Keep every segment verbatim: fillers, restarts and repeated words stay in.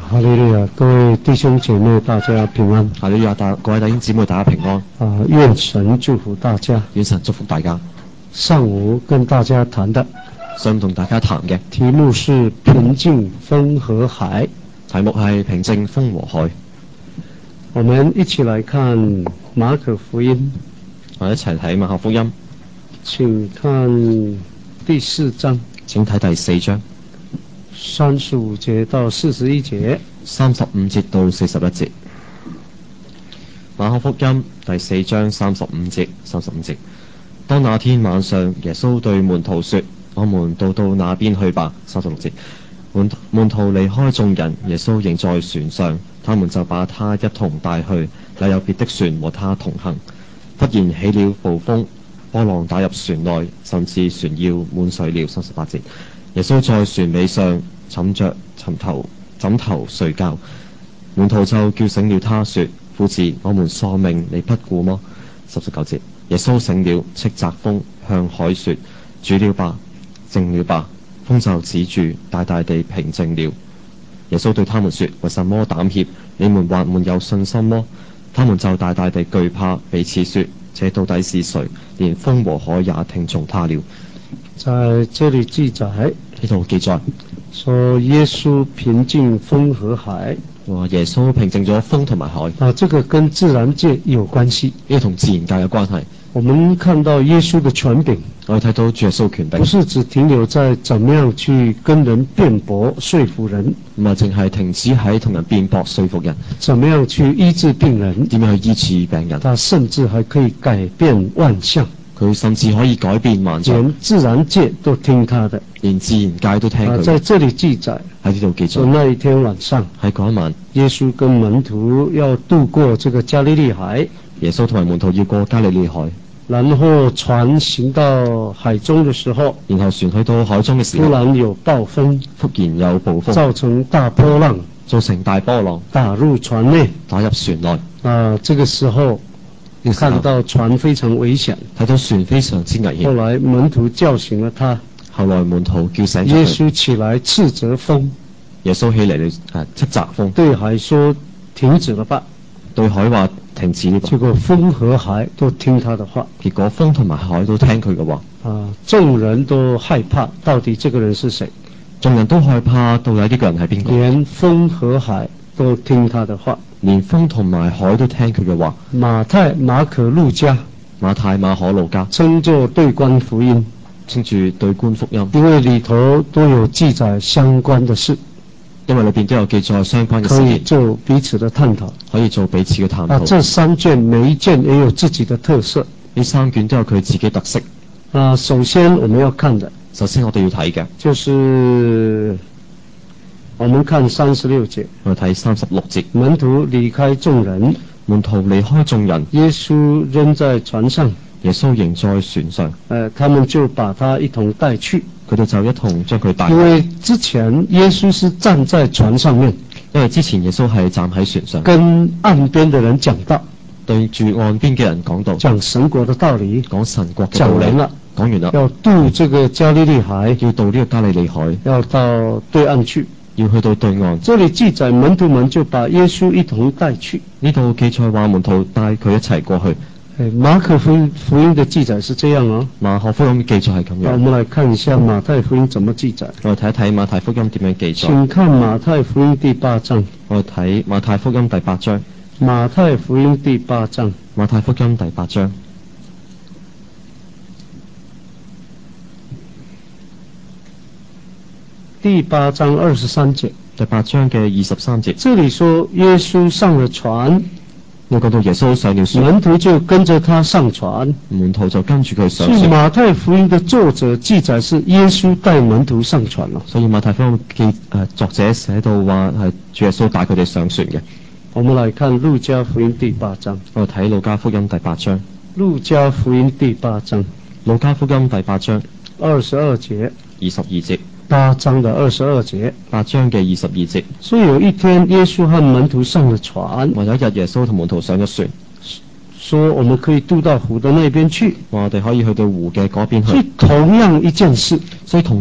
哈利路亞，各位弟兄姐妹，大家平安。 哈利路亞，大各位弟兄姊妹，大家平安。 啊，願神祝福大家。 願神祝福大家。 上午跟大家談的， 想同大家談嘅題目是平靜風和海。 題目係平靜風和海。 我們一起來看馬可福音。 我哋一齊睇馬可福音。 請看第四章。 請睇第四章。 三十五節到四十一節。 三十五節到四十一節。馬可福音第四章三十五節、三十五節。當那天晚上，耶穌對門徒說：我們渡到那邊去吧。三十六節。門門徒離開眾人，耶穌仍在船上，他們就把他一同帶去，也有別的船和他同行。忽然起了暴風，波浪打入船內，甚至船要滿水了。三十八節。耶穌在船尾上枕着枕頭枕頭睡覺，門徒就叫醒了他說：夫子，我們喪命，你不顧麼？十九節。耶穌醒了，斥責風，向海說：住了吧，靜了吧。風就止住，大大地平靜了。耶穌對他們說：為什麼膽怯？你們還沒有信心麼？他們就大大地懼怕，彼此說：這到底是誰？連風和海也聽從他了。 在這裏記載， 呢度記載說耶穌平靜風和海。 哇！耶穌平靜咗風同埋海。 啊，這個跟自然界有關係， 呢個同自然界有關係。 我們看到耶穌的權柄， 我哋睇到主耶穌權柄， 不是只停留在怎麼樣去跟人辯駁說服人， 唔係淨係停止喺同人辯駁說服人， 怎麼樣去醫治病人， 點樣去醫治病人， 他甚至還可以改變萬象。佢甚至可以改變萬象， 連自然界都聽他的， 連自然界都聽佢、啊。 在這裏記載， 喺呢度記載， 那一天晚上， 喺嗰一晚， 耶穌跟門徒要渡過這個加利利海。 耶穌同埋門徒要過加利利海， 然後船行到海中的時候， 然後船去到海中嘅時候， 突然有暴風， 忽然有暴風， 造成大波浪， 造成大波浪打入船內， 打入船內。 啊，這個時候。看到船非常危險， 睇到船非常之危險。 後來門徒叫醒了他， 後來門徒叫醒耶穌起來斥責風， 耶穌起嚟誒斥責風， 對海說停止了吧， 對海話停止了吧。 結果風和海都聽他的話， 結果風同埋海都聽佢嘅話。 啊，眾人都害怕，到底這個人是誰？ 眾人都害怕，到底呢個人係邊個？ 連風和海都聽他的話。 連風同埋海都聽佢嘅話。 馬太、馬可、路加， 馬太、馬可、路加稱作對觀福音， 稱住對觀福音， 因為裏頭都有記載相關的事， 因為裏邊都有記載相關嘅事， 可以做彼此的探討， 可以做彼此嘅探討。 啊，這三卷每一卷也有自己的特色， 呢三卷都有佢自己特色。 啊，首先我們要看的， 首先我哋要睇嘅， 就是。我們看三十六節， 我睇三十六節。 門徒離開眾人， 門徒離開眾人， 耶穌仍在船上， 耶穌仍在船上。 呃，他們就把他一同帶去， 佢哋就一同將佢帶去。 因為之前耶穌是站在船上面， 因為之前耶穌係站喺船上， 跟岸邊的人講道， 對住岸邊嘅人講道， 講神國的道理， 講神國嘅道理。 講完了， 講完啦， 要渡這個加利利海， 要渡呢個加利利海， 要到對岸去。 要去到對岸。 這裏記載門徒們就把耶穌一同帶去。 呢度記載話門徒帶佢一齊過去。 馬可福音福音的記載是這樣哦。 馬可福音記載係咁樣。 我們來看一下馬太福音怎麼記載。 我哋睇一睇馬太福音點樣記載。 請看馬太福音第八章。 我哋睇馬太福音第八章。 馬太福音第八章。 馬太福音第八章。 第八章二十三節， 第八章嘅二十三節， 這裏說耶穌上了船， 我講到耶穌上了船， 門徒就跟着他上船， 門徒就跟住佢上船。 所以馬太福音的作者記載是耶穌帶門徒上船咯。 所以馬太福音記誒、呃、作者寫到話係主耶穌帶佢哋上船嘅。 我們來看路加福音第八章， 我睇路加福音第八章。 路加福音第八章， 路加福音第八章二十二節， 二十二節。 八章的二十二節， 八章嘅二十二節。 所以有一天耶穌和門徒上了船， 有一日耶穌同門徒上咗船， 說我們可以渡到湖的那邊去， 我哋可以去到湖嘅嗰邊去。 所以同樣一件事， 所以同一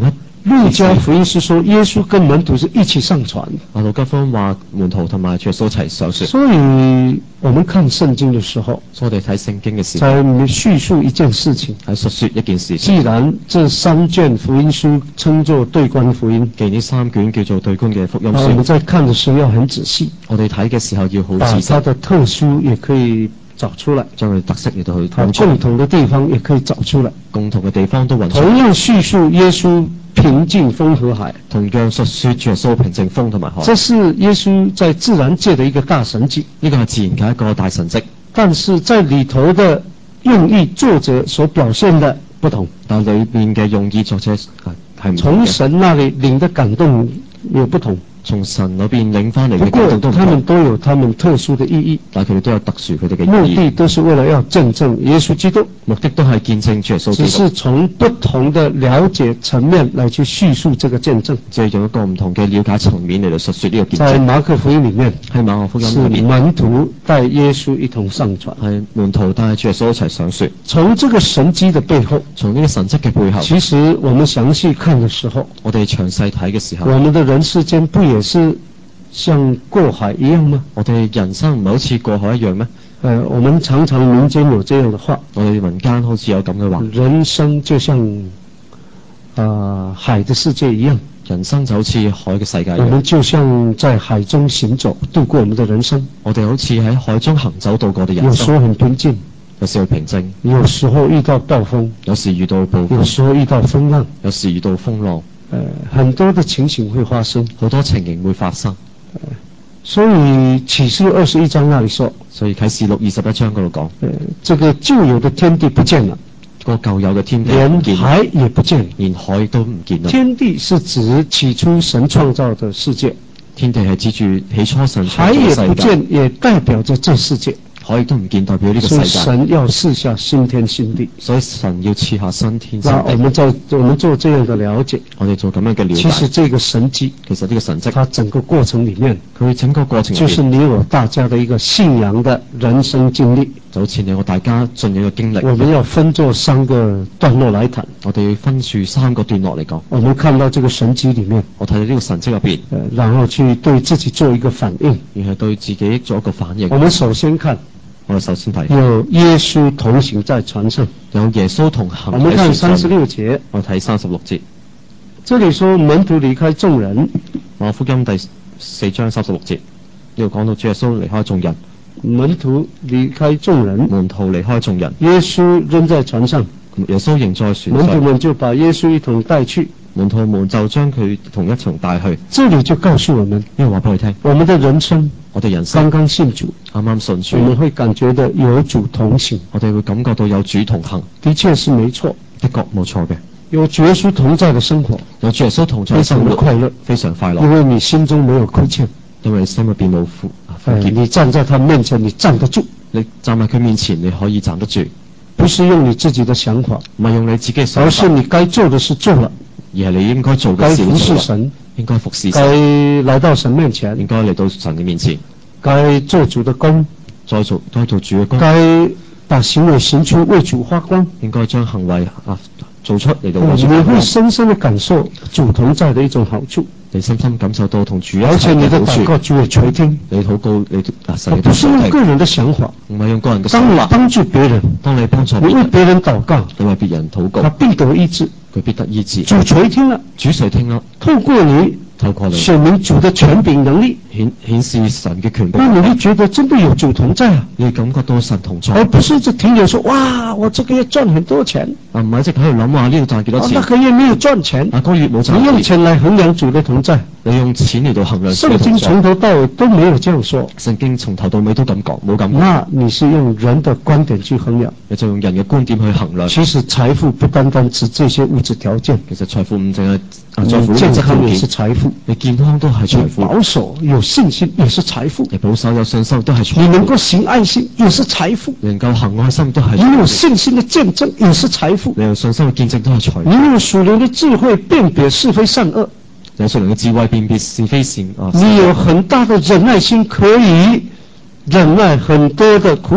路加福音是說耶穌跟門徒是一起上船。 啊，路加福音話門徒同埋主耶穌一齊上船。 所以我們看聖經的時候， 所以我哋睇聖經嘅時候， 在敘述一件事情， 喺述說一件事情。 既然這三卷福音書稱作對觀福音， 既然呢三卷叫做對觀嘅福音書， 我們在看的時候要很仔細， 我哋睇嘅時候要好把仔細， 它的特殊也可以找出來， 將佢特色嚟到去它共同的地方也可以找出來， 共同嘅地方都揾出。 同樣敘述耶穌平靜風和海， 同樣述說主耶穌平靜風同埋海。 這是耶穌在自然界的一個大神蹟， 呢個係自然嘅一個大神蹟， 但是在裏頭的用意，作者所表現的不同， 但裏邊嘅用意作者係係唔同嘅。 從神那裏領的感動也不同。 從神嗰邊領翻嚟不嘅感動都過， 唔同， 他們都有他們特殊的意義， 但係佢哋都有特殊佢哋嘅目意義， 的都是為了要見證耶穌基督， 目的都係見證主耶穌基督。 只是從不同的了解層面來去敘述這個見證。 即係用一個唔同嘅了解層面嚟到述說呢個見在證。 馬可福音裏面， 喺馬可福音是裏面， 門徒帶耶穌一同上船， 係門徒帶主耶穌一齊上船。 從這個神蹟的背後， 從呢個神蹟嘅背後， 其實我們詳細看的時候， 我哋詳細睇嘅時候， 我們的人世間不也是像過海一樣嗎？ 我哋人生唔係好似過海一樣咩？ 呃，我們常常民間有這樣的話， 我哋民間好似有咁嘅話， 人生就像啊、呃、海的世界一樣， 人生就好似海嘅世界一我們樣， 就像在海中行走，度過我們的人生。 我哋好似喺海中行走度過嘅人有時候生， 很平靜， 有時候平靜， 有時候遇到暴風， 有時遇到暴風， 有時候遇到風浪， 有時遇到風浪， 呃，很多的情形會發生。 好多情形會發生。 所以啟示二十一章那裡說， 所以啟示錄二十一章嗰度講， 呃，這個舊有的天地不見了， 個舊有嘅天地唔連見， 海也不見了。 連海都唔見啦。 天地是指起初神創造的世界， 天地係指住起初神海也不創造世界， 見，也代表着這世界。 海都唔見，代表呢個所以世界。 神要賜下新天新地。 所以神要賜下新天新那我地。 們在我們做這樣的了解， 我哋做咁樣嘅了其實解， 這個神蹟， 其實呢個神蹟， 它整個過程裡面， 佢整個過程入邊就是你我大家的一個信仰的人生經歷。 就好似你我大家信仰嘅經歷。 我們要分作三個段落來談。 我哋要分住三個段落嚟講。 我們看到這個神蹟裡面， 我睇到呢個神蹟入邊， 呃，然後去對自己做一個反應。 然後對自己做一個反應。 我們首先看， 我哋首先睇有耶穌同行在船上。 有耶穌同行我們看喺船上。 三十六節， 我睇三十六節。 這裡說門徒離開眾人， 馬可福音第四章三十六節，呢度講到主耶穌離開眾人， 門徒離開眾人， 門徒離開眾人， 耶穌仍在船上， 耶穌仍在船上， 門徒們就把耶穌一同帶去。 門徒們就將佢同一場帶去。 這裡就告訴我們， 因為話俾佢聽， 我們的人生我哋人生剛剛信主， 啱啱信主我，們會感覺到有主同行， 我哋會感覺到有主同行， 的確是沒錯， 的確冇錯嘅。 有耶穌同在的生活， 有主耶穌同在非嘅生活， 常的快樂， 非常快因樂， 為你心中沒有虧欠， 因為你心入邊冇負啊負哎， 結。 你站在他面前，你站得住， 你站喺佢面前，你可以站得住， 不是用你自己的想法， 唔係用你自己嘅想而是法， 你該做的事做了， 而係你應該做嘅該服事做啦， 侍神， 應該服侍神， 該來到神面應前， 該嚟到神嘅面前， 該做主的工， 再做該做主嘅工， 該把行為行出為主發光。 應該將行為啊做出嚟到為你會主發光。 深深的感受主同在的一種好處， 你深深感受到同主一而且齊你的禱嘅好處， 告主會垂聽， 你禱告你啊神而不嘅禱告是用個人的想法。 唔係用個人嘅想法。 當你幫助別人， 當你幫助你為別人， 別人禱告， 你為別人禱告他，必得醫治， 佢必得醫治。 主垂聽了， 主垂聽啦， 透過你透過你顯明主的權柄能力， 顯顯示神嘅權柄那，你會覺得真的有主同在啊， 你感覺到神同在， 而不是就停留說哇，我這個月賺很多錢， 啊唔係一直喺度諗話呢度賺幾多啊， 錢那，個月沒有賺錢， 啊嗰個月冇你賺錢， 用錢來衡量主的同在， 你用錢嚟到衡量主聖嘅同在。 經從頭到尾都沒有這樣說， 聖經從頭到尾都咁講，冇咁講， 那你是用人的觀點去衡量。 你就用人嘅觀點去衡量。 其實財富不單單指這些物質條件， 其實財富唔淨係啊在乎你健呢個質條康也是件， 財富， 你健康都係財你富， 保守有信心也是財富， 你保守有信心都係你財富， 能夠行愛心也是財富， 能夠行愛心都係你有財富， 信心的見證也是財富， 你有信心嘅見證都係財你富， 有屬靈的智慧辨別是非善惡， 有屬靈嘅智慧辨別是非善啊， 你有很大的忍耐心可以忍耐很多的苦楚， 你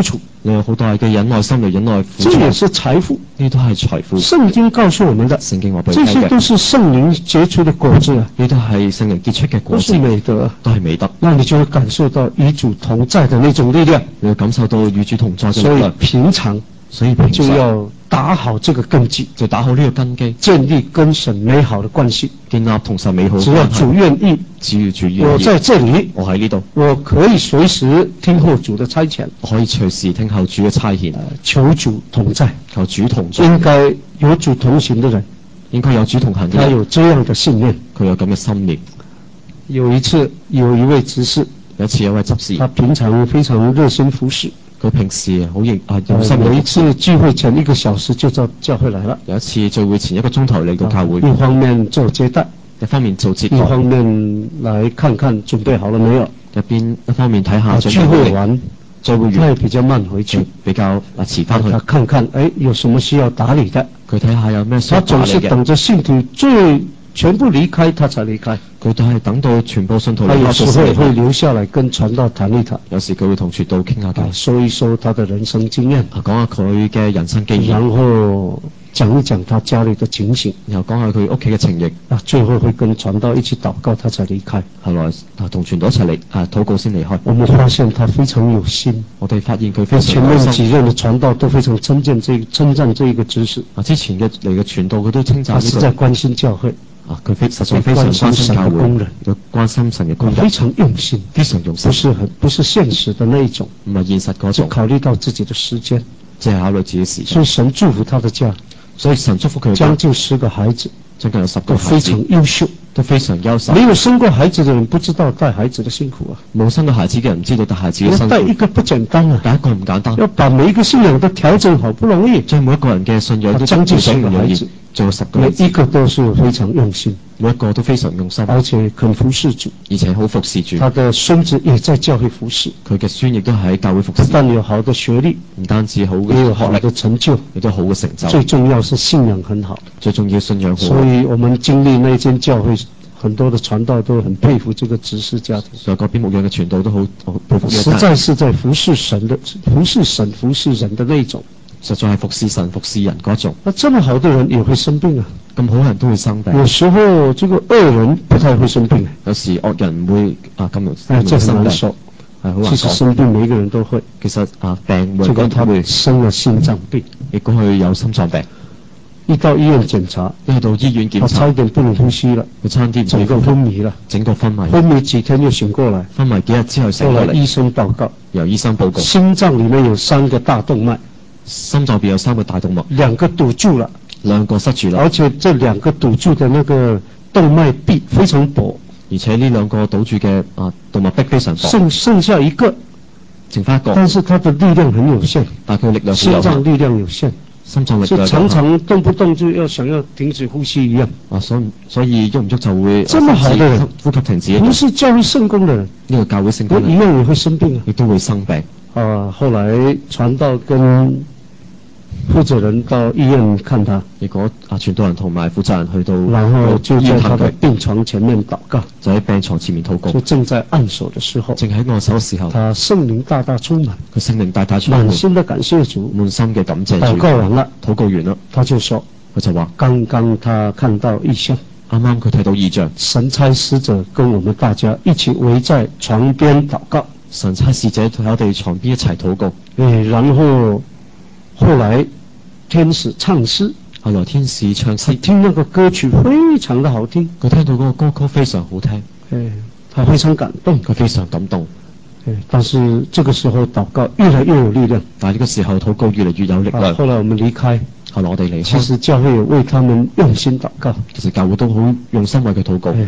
你有好大嘅忍耐心嚟忍耐苦這也是財富， 呢都係財富。 聖經告訴我們的， 聖經話俾這你聽嘅， 些都是聖靈結出的果子啊， 呢都係聖靈結出嘅果子， 都是美德， 都係美德。 那你就會感受到與主同在的那種力量， 你會感受到與主同在嘅力所以量。 平常所以平常就要打好這個根基， 就打好呢個根基， 建立跟神美好的關係， 建立同神美好嘅只要關係。 主願意， 只要主願意， 我在這裡， 我喺呢度， 我可以隨時聽候主的差遣， 我可以隨時聽候主嘅差遣， 求主同在， 求主同在。 應該有主同行的人， 應該有主同行嘅人， 他有這樣的信念。 佢有咁嘅心念。 有一次，有一位執事， 有一次有位執事， 他平常非常熱心服侍， 佢平時好認啊用心有一嘅服侍。 次聚會前一個小時就到教會來了， 有一次聚會前一個鐘頭嚟到教會， 一方面做接待， 一方面做接待， 一方面來看看準備好了沒有。 一邊一方面睇下準備聚會完， 聚會完他也比較慢回去， 比較啊遲翻去他。看看，哎，有什麼需要打理的。 佢睇下有咩需他要打理嘅。 總是等着信徒最全部離開，他才離開。 佢都係等到全部信徒他有離開時候會咗先離開。 留下來跟傳道談一談， 有時佢會同傳道傾下啊， 偈， 說一說他的人生經驗， 啊講下佢嘅人生經驗， 然後講一講他家裏的情形， 然後講下佢屋企嘅情形。 啊，最後會跟傳道一起禱告，他才離開。 後來啊同傳道一齊嚟啊禱告先離開。 我們發現他非常有心， 我哋發現佢非前常有心。 面幾任的傳道都非常稱讚這稱讚這一個執事， 啊之前嘅嚟嘅傳道佢都稱讚呢個他是在關心教會， 啊佢非實在非常關心教會，有關心神嘅工人， 非常用心， 非常用心， 不是很不是現實的那一種， 唔係現實嗰種， 是考慮到自己的時間， 即係考慮自己時間。 所以神祝福他的家， 所以神祝福佢嘅家將近十個孩子， 將近有十個都非孩子常優秀。 都非常優秀。 沒有生過孩子的人不知道帶孩子的辛苦啊！ 冇生過孩子嘅人唔知道帶孩子嘅要辛苦。 帶一個不簡單啊！ 第一個唔簡單， 要把每一個信仰都調整好不容易， 將每一個人嘅信仰都將近調整唔容易十個孩子， 仲有十個每孩子， 一個都是非常用心， 每一個都非常用心， 而且肯服侍主。 而且好服侍主。 他的孫子也在教會服侍， 佢嘅孫亦都喺教會服侍， 不但有好的學歷， 唔單止好嘅也有好學歷， 的成就， 亦都好嘅成就。 最重要是信仰很好。 最重要信仰好。 所以我們經歷那間教會，很多的傳道都很佩服這個執事家庭。 所以嗰邊牧養嘅傳道都好好佩服呢一家實在是在服侍神的服侍神服侍人的那種。 實在係服侍神服侍人嗰種。 那這麼好的人也會生病啊！ 咁好人都會生病。 有時候這個惡人不太會生病， 有時惡人唔會啊咁容哎，這很易生病， 難受。 係好難其實講。 生病每一個人都會。 其實啊病每這個他個人都會， 生了心臟病， 亦果佢有心臟病， 一到醫院檢查， 一去到醫院檢他差查， 一點不能呼吸了， 佢差啲唔整個昏迷了， 整個昏迷， 昏迷幾天又醒過來。 昏迷幾日之後醒過嚟， 後來醫生報告， 由醫生報告， 心臟裡面有三個大動脈， 心臟邊有三個大動脈， 兩個堵住了， 兩個塞住啦， 而且這兩個堵住的那個動脈壁非常薄， 而且呢兩個堵住嘅啊動脈壁非常薄， 剩剩下一個， 剩翻一個， 但是它的力量很有限， 但係佢力量好心有限， 臟力量有限， 心臟力是量有限常常動不動就要想要停止呼吸一樣。 啊，所以所以喐唔喐就會這麼好的人呼吸停止一不樣， 是教會聖工的人， 呢個教會聖那工一樣也會生病啊。 亦都會生病。 啊，後來傳道跟負責人到醫院看他， 結果啊，傳道人同埋負責人去到然後就在他的醫院探佢， 病床前面禱告， 就喺病床前面禱告就，正在按手的時候， 正喺按手嘅時候， 他聖靈大大充滿， 佢聖靈大大充滿， 滿心的感謝主。 滿心嘅感謝禱主。 告完了， 禱告完啦， 他就說， 佢就話： 剛剛他看到異象， 啱啱佢睇到異象， 神差使者跟我們大家一起圍在床邊禱告， 神差使者喺我哋床邊一齊禱告。 誒，然後後來天使唱詩， 後來天使唱他詩， 聽那個歌曲非常的好聽， 佢聽到嗰個歌曲非常好聽， 誒，他非常感動， 佢非常感動。 誒，但是這個時候禱告越來越有力量。 但係呢個時候禱告越嚟越有力啊， 量。 後來我們離開， 後來我哋離其開， 實教會有為他們用心禱告。 其實教會都好用心為佢禱告。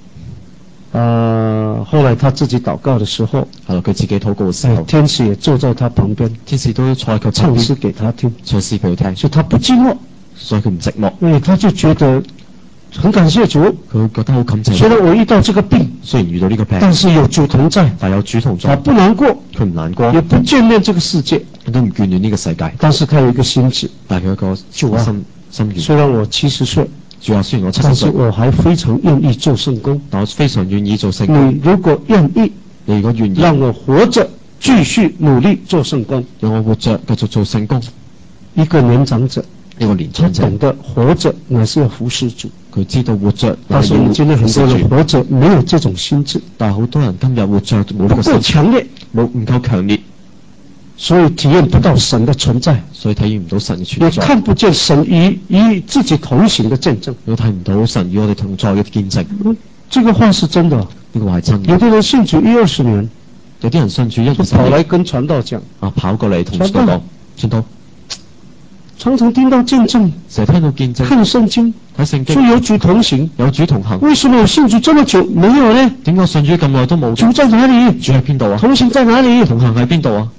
啊，後來他自己禱告的時候， 後來佢自己禱告嘅時候， 天使也坐在他旁邊， 天使都坐喺佢唱詩旁邊給他聽， 唱詩俾佢聽， 所以他不寂寞， 所以佢唔寂寞， 因為他就覺得很感謝主。 佢覺得好感謝。 雖然我遇到這個病， 雖然遇到呢個病， 但是有主同在， 但有主同他在， 不難過， 佢唔難過， 也不眷戀這個世界， 佢都唔眷戀呢個世界。 但是他有一個心志， 但係佢有一個主啊心心願。 雖然我七十歲， 主啊，雖然我七但是十歲， 我還非常願意做聖工。 但我非常願意做聖工。 你如果願意你如果願意， 讓我活着繼續努力做聖工， 讓我活着繼續做聖工。 一個年長者， 一個年他長者， 懂得活着乃是要服侍主。 佢知道活着但是我們今天很多人活着沒有這種心智， 但係好多人今日活着冇呢個不夠心， 強烈， 冇唔夠強烈， 所以體驗不到神的存在， 所以體驗唔到神嘅也存在， 看不見神與與自己同行的見證。 亦睇唔到神與我哋同在嘅見證。 嗯，這個話是真的。 呢個話係真嘅。 有的人信主一二十年， 有啲人信主一二就十年， 跑來跟傳道講， 啊跑過嚟同傳道講，傳道常常聽到見證， 成日聽到見證， 看聖經， 睇聖經， 說有主同行， 有主同行。 為什麼我信主這麼久沒有呢？ 點解信主咁耐都冇？ 主在哪裡？ 主喺邊度啊？ 同行在哪裡？ 同行喺邊度啊？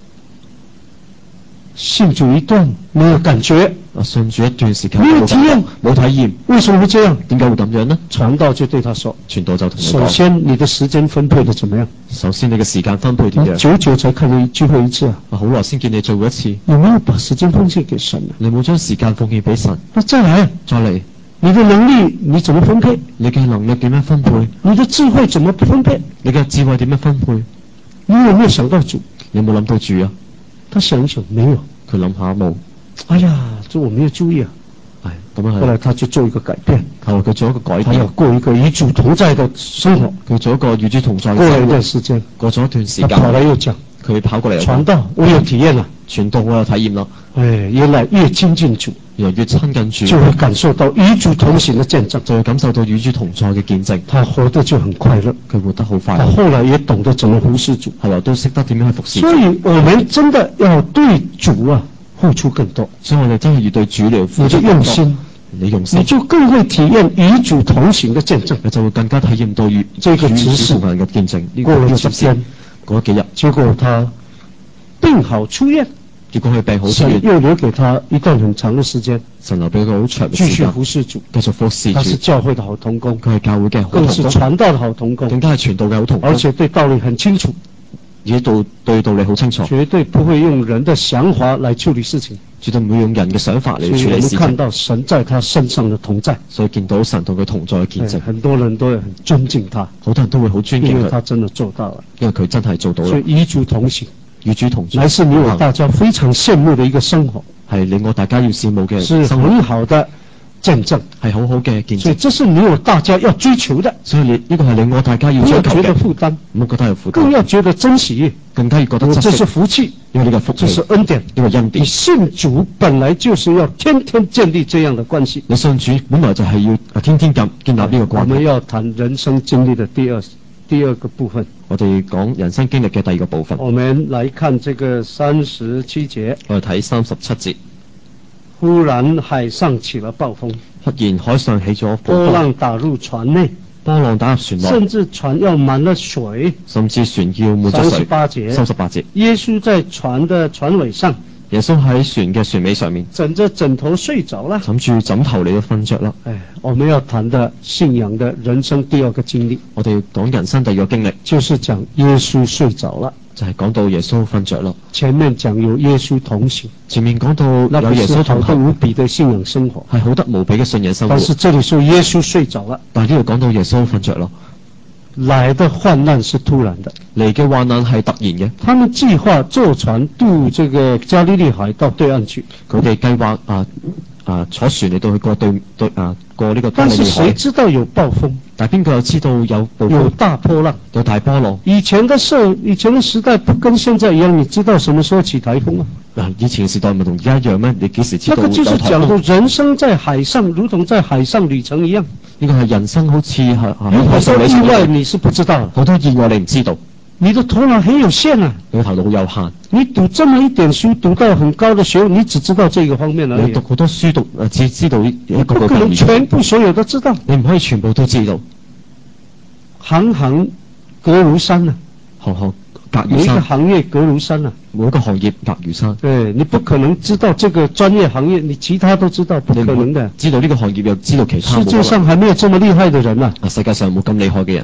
信主一段沒有感覺， 啊信主一段時間沒有體驗， 冇體驗， 為什麼會這樣？ 點解會咁樣呢？ 傳道就對他說， 傳道就同佢首講， 先你的時間分配得怎麼樣？ 首先你嘅時間分配點樣？ 你久久才看你聚會一次啊， 啊好耐先見你做過一次， 有沒有把時間奉獻給神啊？ 你冇將時間奉獻俾神。 那再來， 再嚟， 你的能力你怎麼分配？ 你嘅能力點樣分配？ 你的智慧怎麼分配？ 你嘅智慧點樣分配？ 你有沒有想到主？ 你有冇諗到主啊？ 他想一想，沒有。 佢諗下冇， 哎呀，這我沒有注意啊。 係咁樣係。 後來他就做一個改變， 後來佢做一個改他要變， 過一個與主同在的生活。 佢做一個與主同在嘅過了一生活段時間， 過咗一段時他跑來間， 又講， 佢跑過嚟傳道我有體驗了， 傳道我有體驗啦， 哎，原來越親近主， 原來越親近主， 就會感受到與主同行的見證， 就會感受到與主同在嘅見證， 他活得就很快樂。 佢活得好快他樂， 後來也懂得怎麼服侍主， 後來都識得點樣去服侍主所。以我們真的要對主啊付出更多， 所以我哋真係要對主嚟付你就出更多， 用心， 你用心你，就更會體驗與主同行的見證。 你就會更加體驗到與這個主執事同行嘅見證。呢過了個呢個執事幾天， 過咗幾日， 結果他病好出院， 結果佢病好出神院， 又留給他一段很長的時間神留俾佢好長嘅繼續時間， 服侍主。 繼續服侍他是主。 教會的好同工， 佢係教會嘅好更是同工， 傳道的好同工， 更加係傳道嘅好同工， 而且對道理很清楚， 而且道對道理好清楚， 絕對不會用人的想法來處理事情。 絕對唔會用人嘅想法嚟所以我們處理事情。 看到神在他身上的同在， 所以見到神同佢同在嘅見證， 哎很多人都很尊敬他， 好多人都會好尊敬佢， 因為他真的做到了。 因為佢真係做到啦所以。與主同行， 與主同在， 乃是你我大家非常羨慕的一個生活， 係令我大家要羨慕嘅是生活， 很好的見證。 係好好嘅見證。 所以這是你我大家要追求的， 所以你呢個係令我大家要不要覺追求嘅， 得負擔， 唔好覺得有負擔， 更要覺得珍惜， 更加要覺得珍惜因為這是，福氣， 因為呢個福氣， 這是恩典。你呢個恩典。 信主本來就是要天天建立這樣的關係。 你信主本來就係要啊天天建建立呢個我關係。 們要談人生經歷的第二第二個部分， 我哋講人生經歷嘅第二個部分， 我們來看這個三十七節。 我哋睇三十七節。 忽然海上起了暴風， 忽然海上起咗波波浪打入船內， 波浪打入船內， 甚至船要滿了水。 甚至船要滿咗三十水。 八節， 三十八節， 耶穌在船的船尾上， 耶穌喺船嘅船尾上面， 枕着枕頭睡着了。 枕住枕頭嚟到瞓着啦。 哎，我們要談的信仰的人生第二個經歷， 我哋講人生第二個經歷， 就是講耶穌睡着了。 就係講到耶穌瞓着啦。 前面講有耶穌同行， 前面講到那不有耶穌是好得無同行， 比的信仰生活。 係好得無比嘅信仰生活但。是這裡說耶穌睡着了， 但係呢度講到耶穌瞓着啦， 來的患難是突然的。 嚟嘅患難係突然嘅。 他們計劃坐船渡這個加利利海到對岸去， 佢哋計劃啊啊坐船嚟到去過對對啊過呢個加但是利利海誰，知道有暴風， 但係邊個又知道有暴有風、 大波浪？ 有大波浪？ 以前的社，以前的時代不跟現在一樣，你知道什麼時候起颱風啊？ 嗱，以前嘅時代唔係同而家一樣咩？你幾時知道有那個就是颱風？ 講到人生在海上，如同在海上旅程一樣， 呢個係人生好似係有喺很多海上旅程意外你是不知道的， 好多意外你唔知道， 你的頭腦很有限啊。 你個頭腦好有限。 你讀這麼一點書，讀到很高的學位，你只知道這個方面而已你讀，好多書讀誒，只知道一一個個不可能方面， 全部所有都知道。 你唔可以全部都知道。 行行隔如山啊， 行行隔每一個如山， 行業隔如山啊。 每一個行業隔如山。 對，你不可能知道這個專業行業，你其他都知道，不你唔會可能的。 知道呢個行業又知道其他世界上還沒有這麼厲害的人啊！ 啊，世界上冇咁厲害嘅人。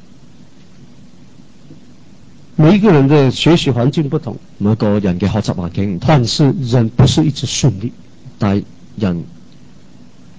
每一個人的學習環境不同， 每一個人嘅學習環境唔同， 但是人不是一直順利， 但係人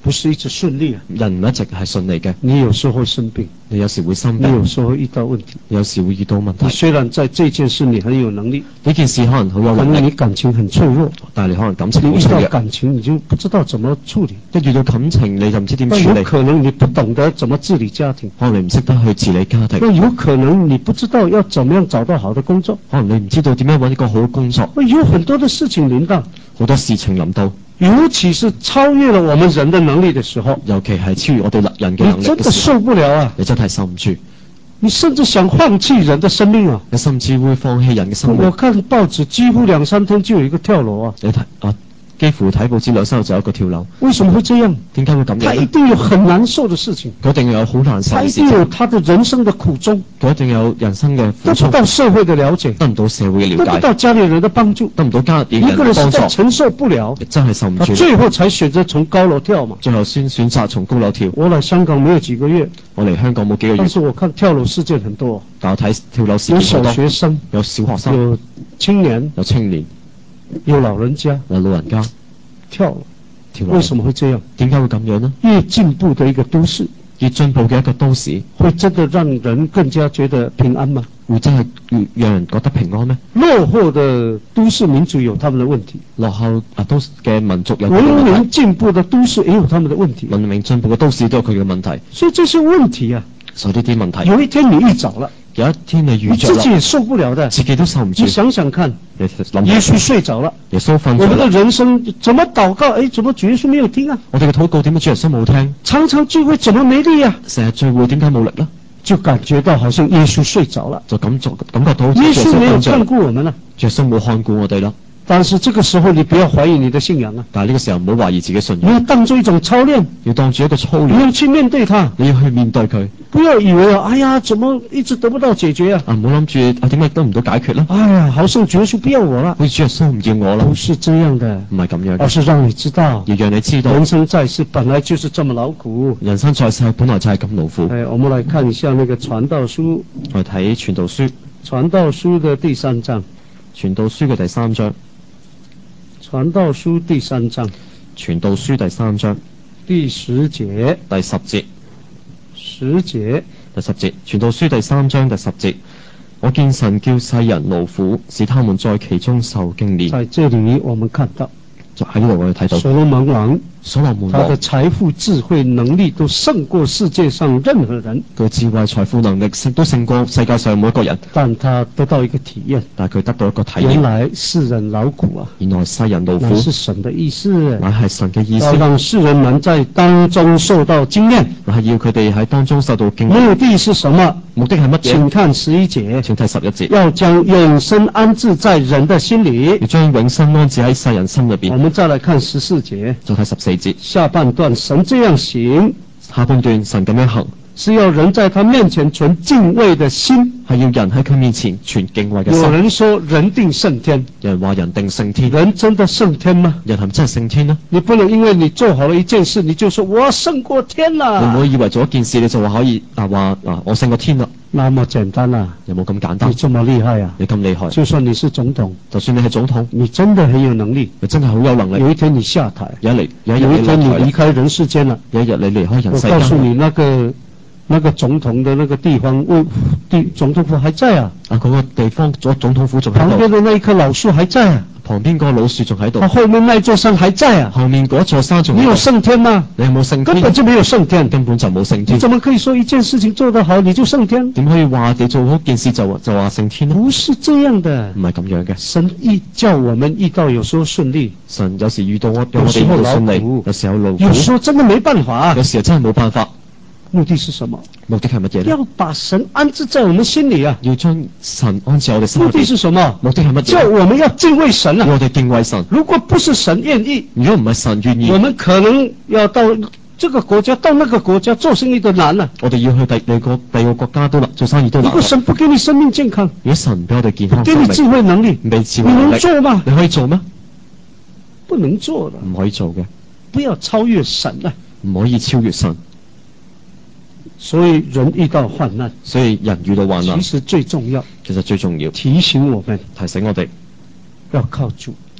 不是一直順利啊。 人唔一直係順利嘅， 你有時候會生病， 你有時會生你有病， 時候會遇到問題。 你有時會遇到問題。 你雖然在這件事你很有能力， 呢件事可能好有可能力， 能你感情很脆弱， 但係你可能感情你遇到好脆弱。 感情你就不知道怎麼處理， 一遇到感情你就唔知點那處理， 有可能你不懂得怎麼治理家庭， 可能你唔識得去治理家庭， 那有可能你不知道要怎麼樣找到好的工作， 可能你唔知道點樣揾一個好嘅工作， 那有很多的事情臨到， 好多事情臨到， 尤其是超越了我們人的能力的時候， 尤其係超越我哋人嘅能力你真的嘅時候， 受不了啊！ 你真係受唔住， 你甚至想放棄人的生命啊！ 你甚至會放棄人嘅生我命。 看報紙幾乎兩三天就有一個跳樓啊！ 你睇啊，幾乎睇報紙兩三日就有一個跳樓， 為什麼會這樣？ 點解會咁他一樣呢？ 定有很難受的事情， 佢一定有好難受他一嘅事情， 定有他的人生的苦衷， 佢一定有人生嘅苦得不衷， 到社會的了解， 得唔到社會嘅得不了解， 到家裏人的幫助， 得唔到家庭一個人實人嘅幫助， 在承受不了， 真係受唔他住， 最後才選擇從高樓跳嘛。 最後先選擇從高樓跳。 我來香港沒有幾個月， 我嚟香港冇幾個月但，是我看跳樓事件很多， 但我睇跳樓事有小件好多， 學生， 有小學生， 有青年， 有青年， 有老人家有老人家跳樓。 跳樓。 為什麼會這樣？ 點解會咁樣呢？ 越進步的一個都市， 越進步嘅一個都市， 會真的讓人更加覺得平安嗎？ 會真係越讓人覺得平安咩？ 落後的都市民族有他們的問題， 落後啊都嘅民族有佢文嘅問題， 明進步的都市也有他們的問題， 文明進步嘅都市都有佢嘅問題， 所以這些問題啊， 所以呢啲問題， 有一天你遇着了， 有一天你遇你着啦， 自己也受不了的。 自己都受唔住你。想想看， 你諗耶穌睡着了， 耶穌瞓我們的咗啦， 人生怎麼禱告？哎，怎麼主耶穌沒有聽啊？ 我哋嘅禱告點解主耶穌冇聽？ 常常聚會怎麼沒力啊？ 成日聚會點解冇力呢？ 就感覺到好像耶穌睡着了， 就感覺感覺到好似耶耶穌穌沒有看瞓着， 顧我們了。 耶穌冇看顧我哋啦。 但是這個時候你不要懷疑你的信仰啊， 但係呢個時候唔好懷疑自己信你要仰， 當做一種操練， 要當住一個操你練， 要去面對它， 你要去面對佢。 不要以為啊，哎呀，怎麼一直得不到解決啊？ 啊，唔好諗住啊點解得唔到解決啦？ 哎呀，好像主耶穌不要我了， 好似主耶穌唔要我啦不，是這樣的， 唔係咁樣嘅， 而是讓你知道， 要讓你知道人生在世本來就是這麼勞苦。 人生在世本來就係咁勞苦。 哎，我們來看一下那個傳道書， 我哋睇傳道書， 傳道書的第三章， 傳道書嘅第三章， 傳道書第三章傳道書第三章第十節， 第十節， 十節， 第十節，傳道書第三章第十節，我見神叫世人勞苦，使他們在其中受經練。 在這裡我們看到就喺呢度我哋睇到所羅門王， 所羅門王他的財富、智慧、能力都勝過世界上任何人， 佢智慧、財富、能力勝都勝過世界上每一個人， 但他得到一個體驗， 但係佢得到一個體驗， 原來世人勞苦啊， 原來世人勞那苦是神的意思， 乃係神嘅意思， 要讓世人們在當中受到經驗。 乃係要佢哋喺當中受到經驗。 目的是什麼？ 目的係乜嘢？ 請看十一節， 請睇十一節， 要將永生安置在人的心要裡。 將永生安置喺世人心裏我邊。 們再來看十四節， 就睇十四節下半段，神這樣行， 下半段，神咁樣行， 是要人在他面前存敬畏的心。 係要人喺佢面前存敬畏嘅有心。 人說人定勝天， 有人話人定勝天， 人真的勝天嗎？ 人係咪真係勝天呢？ 你不能因為你做好了一件事，你就說我勝過天你唔啦， 好以為做一件事你就話可以啊話啊我勝過天啦， 那麼簡單啊？ 有冇咁簡單你？這麼厲害啊？ 你咁厲害， 就算你是總統， 就算你係總統， 你真的很有能力， 你真係好有能力。 有一天你下台， 有一日有一日有一你落台啦天你離，開人世間了， 有一日你離開人我世間。 告訴你，那個那個總統的那個地方衛地總統府還在啊， 啊，嗰個地方咗總統府仲喺旁邊度， 的那一棵老樹還在啊， 旁邊嗰個老樹仲喺度它，後面那座山還在啊。 後面嗰座山仲你有喺度。 勝天嗎？ 你有冇勝天？ 根本就沒有勝天。 根本就冇勝你天。 怎麼可以說一件事情做得好你就勝天？ 點可以話你做好件事就就話勝天呢？ 不是這樣的唔。係咁樣嘅。 神一叫我們遇到有時候順利， 神有時遇到我，有有我哋遇到時候勞順利苦， 有時候勞有時苦， 候真的沒辦法有。時候真係冇辦法。 目的是什麼？ 目的係乜嘢呢？ 要把神安置在我們心裡啊。 要將神安置我哋心裏目的是邊。 什麼？ 目的係乜叫嘢？ 我們要敬畏神啊。 要我哋敬畏神。 如果不是神願意， 如果唔係神願意， 我們可能要到這個國家，到那個國家做生意都難了。 我哋要去第第個第二個國家都難，做生意都難。 如果神不給你生命健康， 如果神唔俾我哋健康給你智生命， 慧能力， 唔俾智你慧能力， 能做嗎？ 你可以做咩？ 不能做的。 唔可以做嘅， 不要超越神啊。 唔可以超越神。 所以人遇到患難， 所以人遇到患難， 其實最重要， 其實最重要提醒我們提醒我哋要靠主，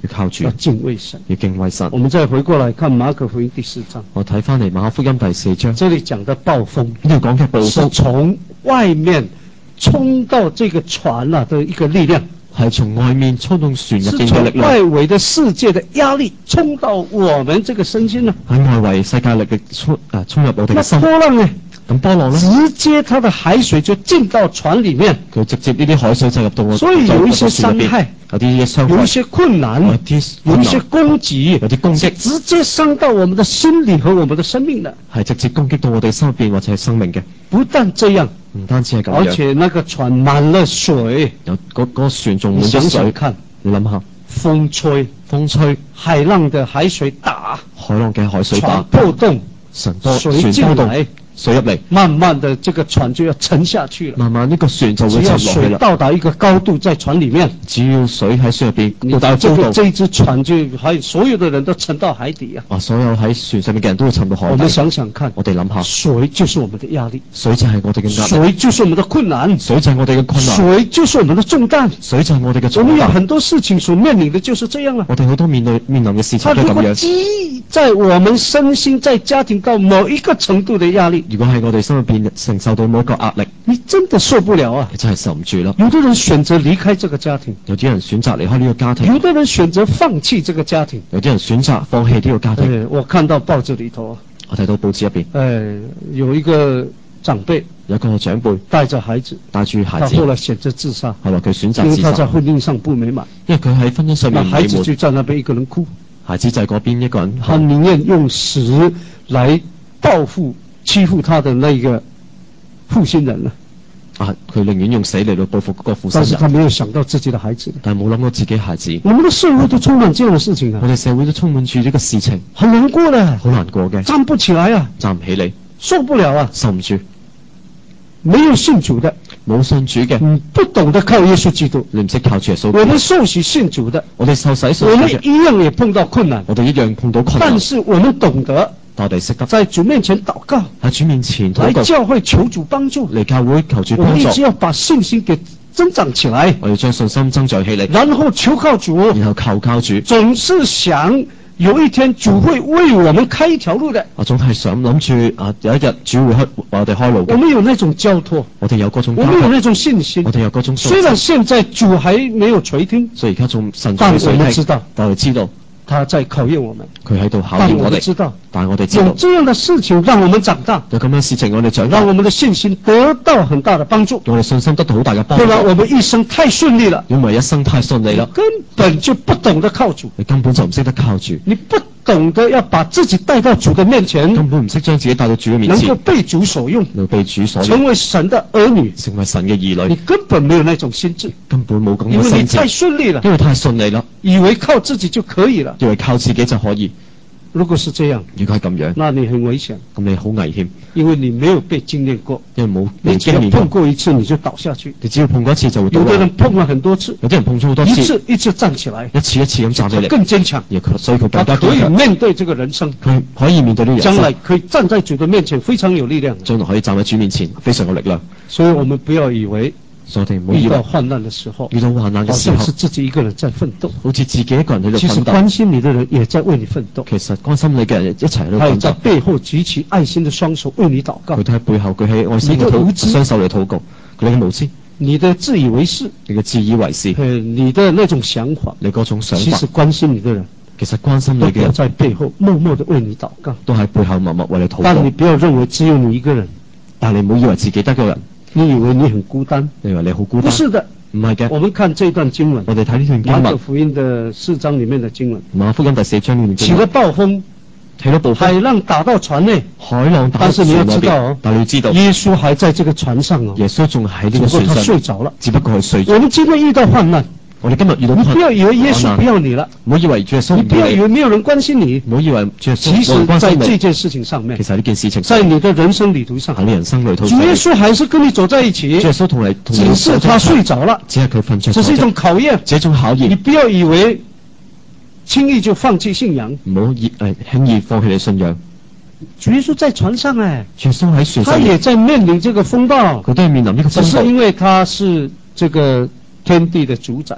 要靠主， 要敬畏神， 要敬畏神。 我們再回過來看馬可福音第四章， 我睇翻嚟馬可福音第四章， 這裡講的暴風， 呢度講嘅暴風是從外面衝到這個船啊的一個力量， 係從外面衝到船入邊嘅力是從量， 外圍的世界的壓力衝到我們這個身心啊， 喺外圍世界力嘅衝啊衝入我哋嘅那心。 波浪呢？ 咁波浪咧， 直接它的海水就進到船裡面， 佢直接呢啲海水就入到我， 所以有一些就入到船入邊傷害， 有啲傷害， 有一些困難， 有啲有一些困難， 攻擊， 有啲攻擊， 直接傷到我們的心理和我們的生命的。 係直接攻擊到我哋心入邊或者係生命嘅。 不但這樣， 唔單止係咁樣， 而且那個船滿了水， 有嗰嗰個船仲你想滿咗水。 想看， 你諗下， 風吹， 風吹， 海浪的海水打， 海浪嘅海水打船，破洞， 神波水船進波動來， 水入嚟， 慢慢的這個船就要沉下去了。 慢慢呢個船就會只要水沉落去啦。 到達一個高度，在船裡面， 只要水喺船入邊你到達這個高度， 這一隻船就還所有的人都沉到海底啊！ 啊，所有喺船上面嘅人都會沉到海底。 我們想想看， 我哋諗下， 水就是我們的壓力， 水就係我哋嘅壓力， 水就是我們的困難， 水就係我哋嘅困難， 水就是我們的重擔。 水就係我哋嘅我重擔。 們有很多事情所面臨的就是這樣啊。 我哋好多面對面臨嘅事情它如果都係咁樣。 積在我們身心，在家庭到某一個程度的壓力， 如果喺我哋心入邊承受到某一個壓力， 你真的受不了啊！ 你真係受唔住啦。 有的人選擇離開這個家庭， 有啲人選擇離開呢個家庭， 有的人選擇放棄這個家庭。 有啲人選擇放棄呢個家庭。 哎，我看到報紙裡頭， 我睇到報紙入邊， 哎，有一個長輩有一個長輩帶着孩子， 帶住孩子， 他後來選擇自殺， 係話佢選因擇自殺， 為他在婚姻上不美滿， 因為佢喺婚姻上那面唔美滿， 孩子就在那邊一個人哭， 孩子就係嗰邊一個人他寧願用死來報復欺負他的那個負心人了。 啊，佢寧願用死嚟到報復嗰個負但是他心人， 沒有想到自己的孩子。 但係冇諗到自己孩子。 我們的社會都充滿這樣的事情啊， 我哋社會都充滿住呢個事情， 很難過的， 好難過嘅， 站不起來啊， 站唔起嚟， 受不了啊， 受唔住。 沒有信主的， 冇信主嘅， 嗯，不懂得靠耶穌基督。 你唔識靠住耶穌。 我們受洗信主的， 我哋受洗受我主嘅， 們一樣也碰到困難， 我哋一樣碰到困難但，是我們懂得但我哋識得在主面前禱告， 喺主面前禱告， 來教會求主幫助。 嚟教會求主幫助我們一直。要把信心給增長起來， 我要將信心增長起嚟， 然後求靠主， 然後求靠主。 總是想有一天主會為我們開一條路的。 我總係想諗住啊，有一日主會開為我哋開路我嘅。 們有那種交託， 我哋有嗰種交託， 我們有那種信心我。哋有嗰種信雖然心。 現在主還沒有垂聽， 所以而家仲神但在水聽， 我們知道但我哋知道他在考驗我們。 佢喺度考但驗我哋。 我們知道， 但係我哋知道有這樣的事情讓我們長大， 有咁樣事情，我哋長大， 讓我們的信心得到很大的幫助。 我哋信心得到好大嘅幫不然我助。 們一生太順利了， 因為一生太順利啦， 根本就不懂得靠主， 你根本就唔識得靠主， 你不懂得要把自己帶到主的面前， 根本唔識將自己帶到主嘅面能夠前， 被主所用， 能被主所成用， 為神的兒女。 成為神嘅兒你女， 根本沒有那種心智， 根本冇咁因為你嘅心智太，順利了， 因為太順利啦， 以為靠自己就可以了。 以為靠自己就可以。 如果是這樣， 如果係咁樣， 那你很危險， 咁你好危險， 因為你沒有被經驗過， 因為冇你冇只要碰經驗過， 過一次你就倒下去。 你只要碰過一次就會倒有的下。 人碰了很多次， 有啲人碰咗好多一次， 次一次站起來， 一次一次咁站起他嚟， 更堅強， 而佢所以佢他更加可以堅強， 面對這個人生， 佢可以面對呢個人將來生， 可以站在主的面前，非常有力量。 將來可以站喺主面前，非常有力量。 所以我們不要以為所以我哋唔好以為遇到患難的時候， 遇到患難嘅時候好像是，自己一個人在奮鬥， 好似自己一個人喺度其實奮鬥。 關心你的人也在為你奮鬥， 其實關心你嘅人一齊喺度奮鬥， 他也在背後舉起愛心的雙手為你禱告佢。都喺背後舉起愛心嘅你的無知禱雙手嚟禱告。佢哋嘅無知， 你的自以為是， 你嘅自以為是， 呃，你的那種想法， 你嗰種想法其實，關心你的人其實關心你嘅人都在背後默默地為你禱告。 都喺背後默默為你禱告。 但你不要認為只有你一個人， 但係你唔好以為自己得個人， 你以為你很孤單， 你以為你好孤單， 不是的。 唔係嘅。 我們看這段經文， 我哋睇呢段經文， 馬可福音的四章裡面的經文， 馬可福音第四章呢段經文， 起了暴風， 睇到暴海風， 浪打到船內， 海浪打但是你要船內邊知道哦， 但你要知道， 耶穌還在這個船上哦， 耶穌仲喺呢個只不過他船上， 睡着了。 只不過係睡咗。 我們今天遇到患難， 我哋今日遇到你困不要以為耶穌難不要你了， 唔好以為主耶穌你唔要你， 不要以為沒有人關心你。 唔好以為主耶穌其冇人實，在關心你。 這件事情上面其，實呢件事情在你的人生旅途上喺，你人生旅途主上， 耶穌還是跟你走在一起主，耶穌同你同你只是他睡着了， 只係佢瞓着咗啫， 這是一種考驗。 這種考驗， 你不要以為輕易就放棄信仰。 唔好以誒輕易放棄你信仰。 主耶穌在船上哎， 主耶穌喺船他上面， 也在面臨這個風暴， 佢都係面臨呢個只是風暴， 因為他是這個天地的主宰，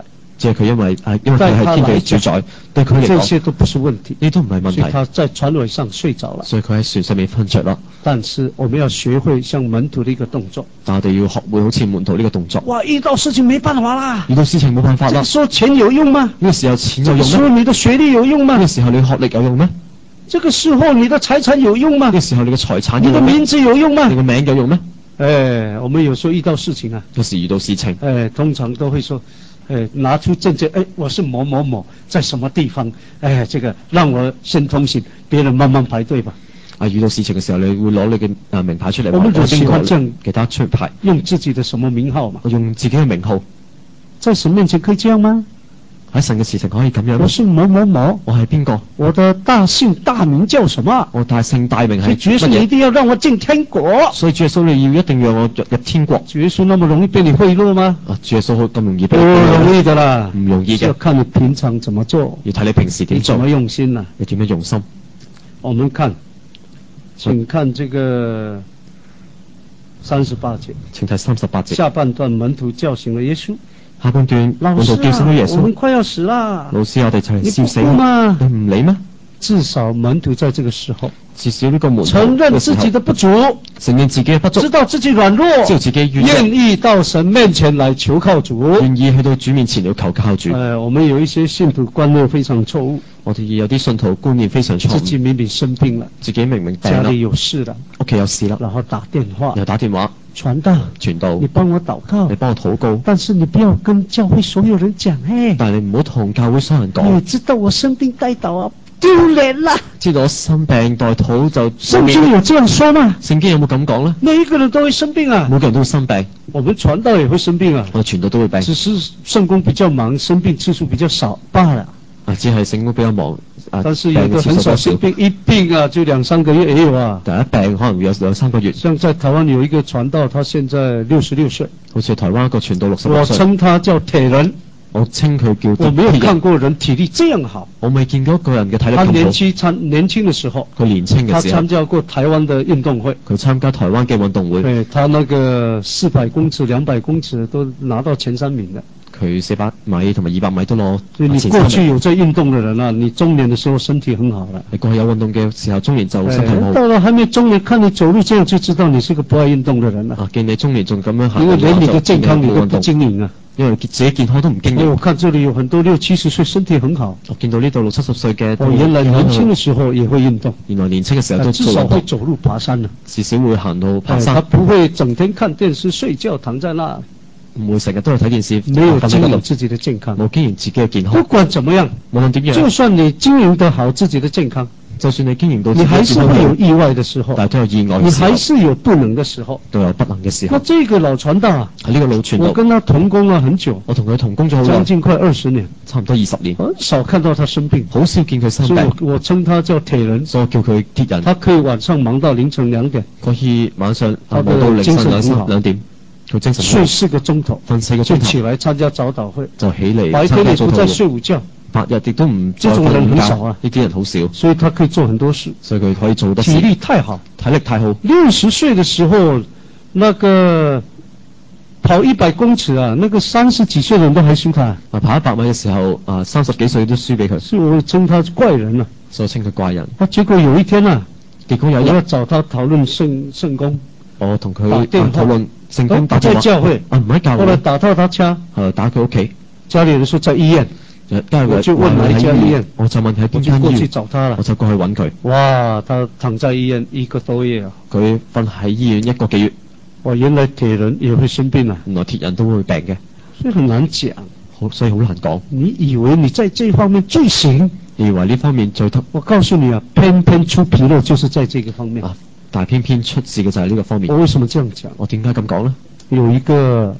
只係佢因為誒，因為佢係天地主宰，對佢嚟講， 這些都不是問題， 呢都唔係問題。 所以他在船尾上睡着了。 所以佢喺船上面瞓着啦。 但是我們要學會像門徒的一個動作。 但我哋要學會好似門徒呢個動作。 哇！遇到事情沒辦法啦。 遇到事情冇辦法啦。 這個時候錢有用嗎？ 呢個時候錢有用咩？ 這個時候你的學歷有用嗎？ 呢個時候你學歷有用咩？ 這個時候你的財產有用嗎？ 呢個時候你嘅財產有用咩？ 你的名字有用嗎？ 你嘅名有用咩？ 哎，我們有時候遇到事情啊， 有時遇到事情， 哎，通常都會說，哎，拿出證件，哎，我是某某某，在什麼地方，哎，這個讓我先通行，別人慢慢排隊吧。 啊，遇到事情嘅時候，你會攞你嘅啊名牌出嚟， 我們就喜歡這樣， 其他出牌， 用自己的什麼名號嘛？ 我用自己嘅名號， 在神面前可以這樣嗎？ 喺神嘅事情可以咁樣。 我是某某某， 我係邊個？ 我的大姓大名叫什麼？ 我大姓大名係乜嘢？ 主耶穌你一定要讓我進天國。 所以主耶穌你要一定讓我入入天國。 主耶穌那麼容易被你賄賂嗎？ 啊，主耶穌好咁容易不被你賄賂？ 容易的啦， 唔容易嘅。 要看你平常怎麼做， 要睇你平時點做， 你怎麼用心啊？ 你點樣用心？ 我們看，請看這個三十八節， 請睇三十八節。 下半段門徒叫醒了耶穌。 下半段老門徒叫醒咗耶穌。 我們快要死啦！ 老師，我哋就嚟燒死你不顧嗎？ 你唔理咩？ 至少門徒在這個時候， 至少呢個門徒承認自己的不足， 承認自己嘅不足， 知道自己軟弱， 知道自己軟弱， 願意到神面前來求靠主， 願意去到主面前要求靠主。 呃，我們有一些信徒觀念非常錯誤， 我哋有啲信徒觀念非常錯誤， 自己明明生病了， 自己明明病家啦， 裏有事了， 屋企有事啦， 然後打電話， 又打電話傳道， 傳道， 你幫我禱告， 你幫我禱告， 但是你不要跟教會所有人講，嘿， 但係你唔好同教會所有人你講， 知道我生病帶禱啊，丟臉啦！ 知道我生病代禱就聖經有這樣說嗎？ 聖經有冇咁講呢？ 每一個人都會生病啊， 每個人都會生病， 我們傳道也會生病啊， 我哋傳道都會病， 只是聖工比較忙，生病次數比較少罷了。 啊，只係聖工比較忙，啊， 但是有的很少生病，一病啊就兩三個月也有啊。 第一病可能會有兩三個月。 像在台灣有一個傳道，他現在六十六歲， 好似台灣一個傳道六十六歲， 我稱他叫鐵人。 我稱佢叫鐵人。 我沒有看過人體力這樣好。 我未見過一個人嘅體力咁好。 他年輕參年輕的時候， 佢年輕嘅時候， 他參加過台灣的運動會。 佢參加台灣嘅運動會。 對，他那個四百公尺、兩百公尺都拿到前三名的。 佢四百米同埋二百米都攞所以你過去有在運動的人啊，你中年的時候身體很好了。 你過去有運動嘅時候，中年就身體好。 到了還沒中年，看你走路這樣就知道你是個不愛運動的人了。 啊，見你中年仲咁樣行， 因為連你的健康你都不經營啊。 因為自己健康都唔經營。 我看這裡有很多六七十歲身體很好。 我見到呢度六七十歲嘅。 哦，原來年輕的時候也會運動。 原來年輕嘅時候都至少會走路爬山啊。 至少會行到爬山。 他不會整天看電視睡覺躺在那。 唔會成日都係睇電視， 沒有經營自己的健康， 冇經營自己嘅健康。 不管怎麼樣， 無論點樣， 就算你經營得好自己的健康， 就算你經營到自己你還是會有意外的時候， 但係都有意外嘅時候， 你還是有不能的時候， 都有不能嘅時候。 那這個老傳道啊， 喺呢個老傳道， 我跟他同工了很久， 我同佢同工咗好耐， 將近快二十年， 差唔多二十年， 很少看到他生病， 好少見佢生所以病。 我我稱他叫鐵人， 所以我叫佢鐵人。 他可以晚上忙到凌晨兩點， 可以晚上他忙到凌晨兩兩兩點。佢精神睡四個鐘頭， 瞓四個鐘頭就起來參加早禱會， 就起嚟白天也不再睡午覺， 白日亦都唔這種人很少啊， 呢啲人好少， 所以他可以做很多事， 所以佢可以做得體力太好， 體力太好。 六十歲的時候，那個跑一百公尺啊，那個三十幾歲人都還輸他。 啊，跑一百米嘅時候，啊三十幾歲都輸俾佢， 所以我稱他怪人啊， 所以稱佢怪人。 啊，結果有一天啊， 結果有一日我要找他討論聖聖工， 我同佢討論聖工打電話，在教會， 啊唔喺教會， 後來打到他家， 誒打佢屋企， 家裏人說在醫院，我就問哪一家醫院， 我就問佢邊間醫院， 我就過去找他了， 我就過去揾佢。 哇，他躺在醫院一個多月啊， 佢瞓喺醫院一個幾月。 哇，原來鐵人也會生病啊， 原來鐵人都會病嘅， 所以很難講， 好所以好難講。 你以為你在這方面最行？ 你以為呢方面最得？ 我告訴你啊，偏偏出紕漏就是在這個方面。 啊，但係偏偏出事嘅就係呢個方面。 我為什麼這樣講？ 我點解咁講呢？ 有一個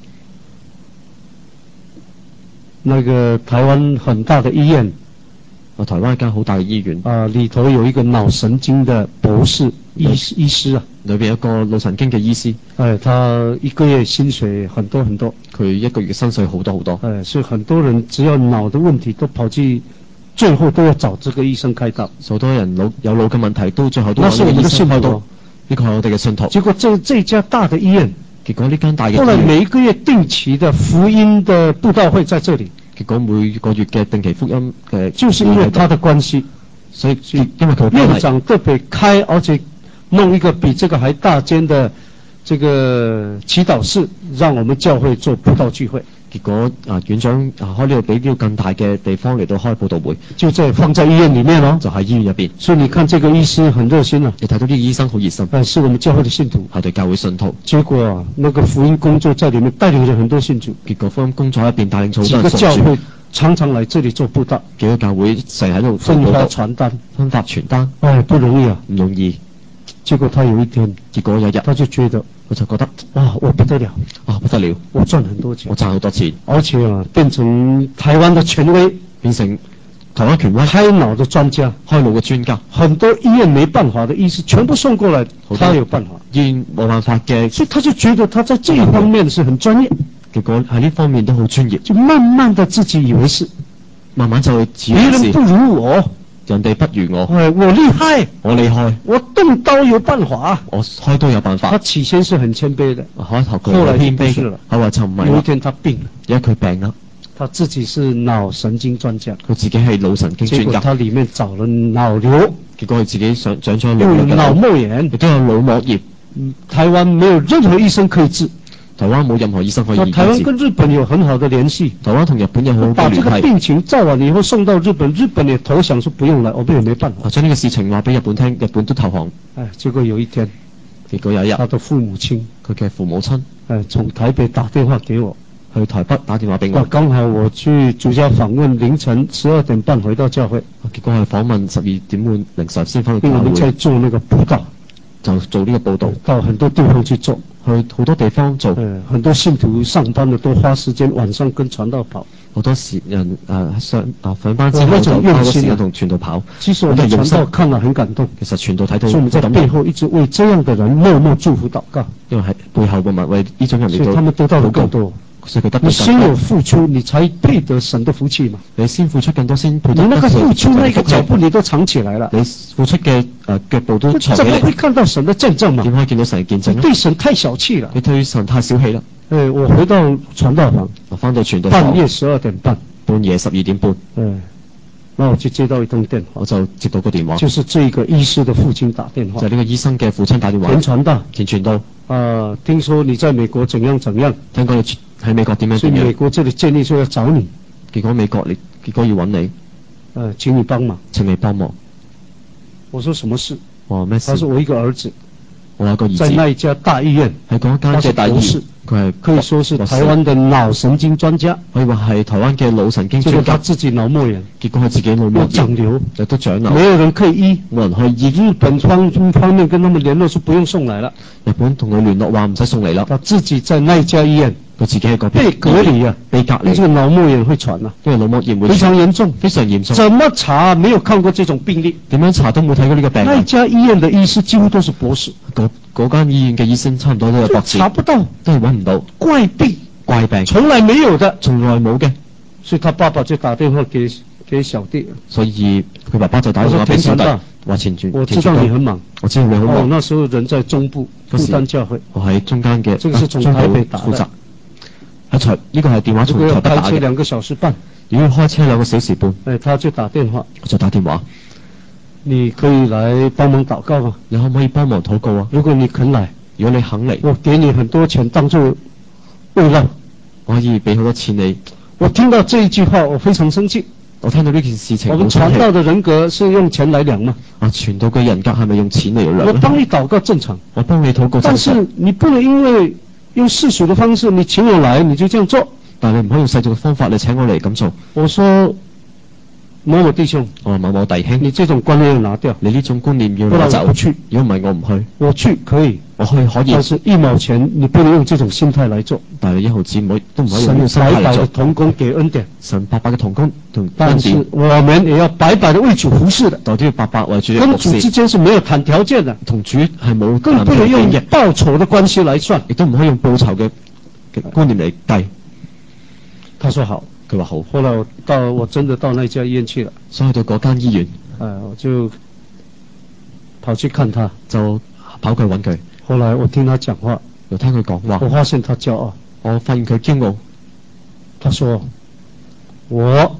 那個台灣很大的醫院， 啊，台灣一間好大嘅醫院， 啊，裏頭有一個腦神經的博士醫醫師啊， 裏邊有一個腦神經嘅醫師， 哎，他一個月薪水很多很多， 佢一個月嘅薪水好多好多， 哎，所以很多人只要腦的問題都跑去，最後都要找這個醫生開刀。 好多人腦有腦嘅問題都最後都揾呢個醫生開刀。 呢個係我哋嘅信徒。 結果這這家大的醫院， 結果呢間大嘅醫院， 後來每一個月定期的福音的佈道會在這裡。 結果每個月嘅定期福音嘅， 就是因為他的關係， 所以因為佢嘅院長特別開，而且弄一個比這個還大間的這個祈禱室，讓我們教會做佈道聚會。 結果啊，院長啊開呢個比呢個更大嘅地方嚟到開佈道會， 就在放在醫院裡面咯， 就喺醫院入邊。 所以你看這個醫師很熱心啊， 你睇到呢個醫生好熱心， 係是我們教會的信徒， 係對教會信徒。 結果啊，那個福音工作在裡面帶領咗很多信徒。 結果福音工作喺入邊帶領咗好多幾人信主。 個教會常常來這裡做佈道， 幾個教會成日喺度分發傳單， 分發傳單， 哎，不容易啊， 唔容易。 結果他有一天， 結果有一日， 他就覺得， 我就覺得， 哇，我不得了， 啊不得了， 我賺很多錢， 我賺好多錢， 而且啊，變成台灣的權威， 變成台灣權威， 開腦的專家， 開腦嘅專家， 很多醫院沒辦法的醫師全部送過來，他有辦法， 醫院冇辦法嘅， 所以他就覺得他在這一方面是很專業， 結果喺呢方面都好專業， 就慢慢的自己以為是， 慢慢就會自以為別人不如我。 人哋不如我， 哎，我厲害， 我厲害， 我動刀有辦法， 我開刀有辦法。 他起先是很謙卑的， 開頭佢後來謙卑嘅， 後來就唔係。 有一天他病了， 因為佢病啦， 他自己是腦神經專家， 佢自己係腦神經專家。 結果他裡面找了腦瘤， 結果佢自己想長咗有腦腦膜炎， 亦都有腦膜炎。 台灣沒有任何醫生可以治。 台灣冇任何醫生可以醫治。 台灣跟日本有很好的聯繫， 台灣同日本有好好嘅把這聯繫。 個病情照完以後送到日本，日本也投降說不用來，我們也沒辦法。 啊，將呢個事情話俾日本聽，日本都投降。 哎，結果有一天， 結果有一日， 他的父母親， 佢嘅父母親， 哎，從台北打電話給我， 去台北打電話俾我。 剛好我去主教訪問，凌晨十二點半回到教會。 結果係訪問十二點半凌晨先翻到教會。 因為我們在做那個佈道， 就做呢個報導， 到很多地方去做， 去好多地方做。 呃，很多信徒上班的都花時間晚上跟傳道跑。 好多時人誒上啊上班之後就那種用心啊， 同傳道跑。 其實我們傳道看了很感動。 其實傳道睇到， 所以我們在背後一直為這樣的人默默祝福禱告。 因為喺背後默默為呢種人嚟到， 所以他們得到的更多。 所以佢得到更多。 你先有付出，你才配得神的福氣嘛。 你先付出更多，先配得。你那個付出那個腳步你都藏起來了。 你付出嘅誒腳步都藏起來。 怎麼會看到神的見證嘛？ 點可以見到神嘅見證？ 你對神太小氣了。 你對神太小氣啦。 誒，我回到傳道房， 我翻到傳道房， 半夜十二點半， 半夜十二點半。 誒，那我就接到一通電話， 我就接到個電話， 就是這個醫師的父親打電話， 就係呢個醫生嘅父親打電話。 田傳道， 田傳道。 啊，聽說你在美國怎樣怎樣？ 聽講你喺美國點樣點樣？ 所以美國這裡建議說要找你， 結果美國你結果要揾你， 誒，請你幫忙， 請你幫忙。 我說什麼事？ 我話咩事？ 他說我一個兒子， 我有個兒子， 在那一家大醫院， 喺嗰間嘅大醫院，佢係可以說是台灣的腦神經專家， 可以話係台灣嘅腦神經專家。 結果他自己腦膜炎， 結果佢自己腦膜炎長瘤， 亦都長瘤， 沒有人可以醫， 冇人可以醫。 日本方方面跟他們聯絡，說不用送來了。 日本同佢聯絡話唔使送嚟啦， 他自己在那一家醫院， 佢自己喺嗰邊被隔離啊， 被隔離。 這個腦膜炎會傳啊， 因為腦膜炎會非常嚴重， 非常嚴重。 怎麼查沒有看過這種病例？ 點樣查都冇睇過呢個病。 那一家醫院的醫師幾乎都是博士， 嗰嗰間醫院嘅醫生差唔多都係博士， 查不到， 都係揾唔到怪病， 怪病， 從來沒有的， 從來冇嘅。 所以他爸爸就打電話給給小弟， 所以佢爸爸就打電話俾小弟，話前傳。 我知道你很忙， 我知道你好忙。 哦，那時候人在中部負擔教會， 我喺中間嘅， 這個是從台北打的。喺台呢個係電話從台北打嘅。 開車兩個小時半， 如果開車兩個小時半， 誒，他就打電話， 我就打電話。 你可以來幫忙禱告嗎？ 你可唔可以幫忙禱告啊？ 如果你肯來， 如果你肯嚟， 我給你很多錢當做慰勞， 我可以俾好多錢你。 我聽到這一句話，我非常生氣。 我聽到呢件事情， 我們傳道的人格是用錢來量嗎？ 啊，傳道嘅人格係咪用錢嚟量？ 我幫你禱告正常， 我幫你禱告正常。 但是你不能因為用世俗的方式，你請我來，你就這樣做。 但係你唔可以用世俗嘅方法嚟請我嚟咁做。 我說某某弟兄， 我話某某弟兄， 你這種觀念要拿掉， 你呢種觀念要拿走。 我不去， 如果唔係我唔去。我去可以， 我去可以， 但是一毛錢你不能用這種心態來做。 但係一毫子唔可以，都唔可以用心態嚟做。神白白的同工給恩典，神白白嘅同工同恩典。 但是我們也要白白的為主服侍的， 都要白白為主服侍。 跟主之間是沒有談條件的， 同主係冇。 更不能用報酬的關係來算， 亦都唔可以用報酬嘅觀念嚟計。 他說好。 佢話好。 後來我到我真的到那家醫院去了， 所以去到嗰間醫院， 誒，我就跑去看他， 就跑去揾佢。 後來我聽他講話， 又聽佢講話， 我發現他驕傲， 我發現佢驕傲。 他說： 我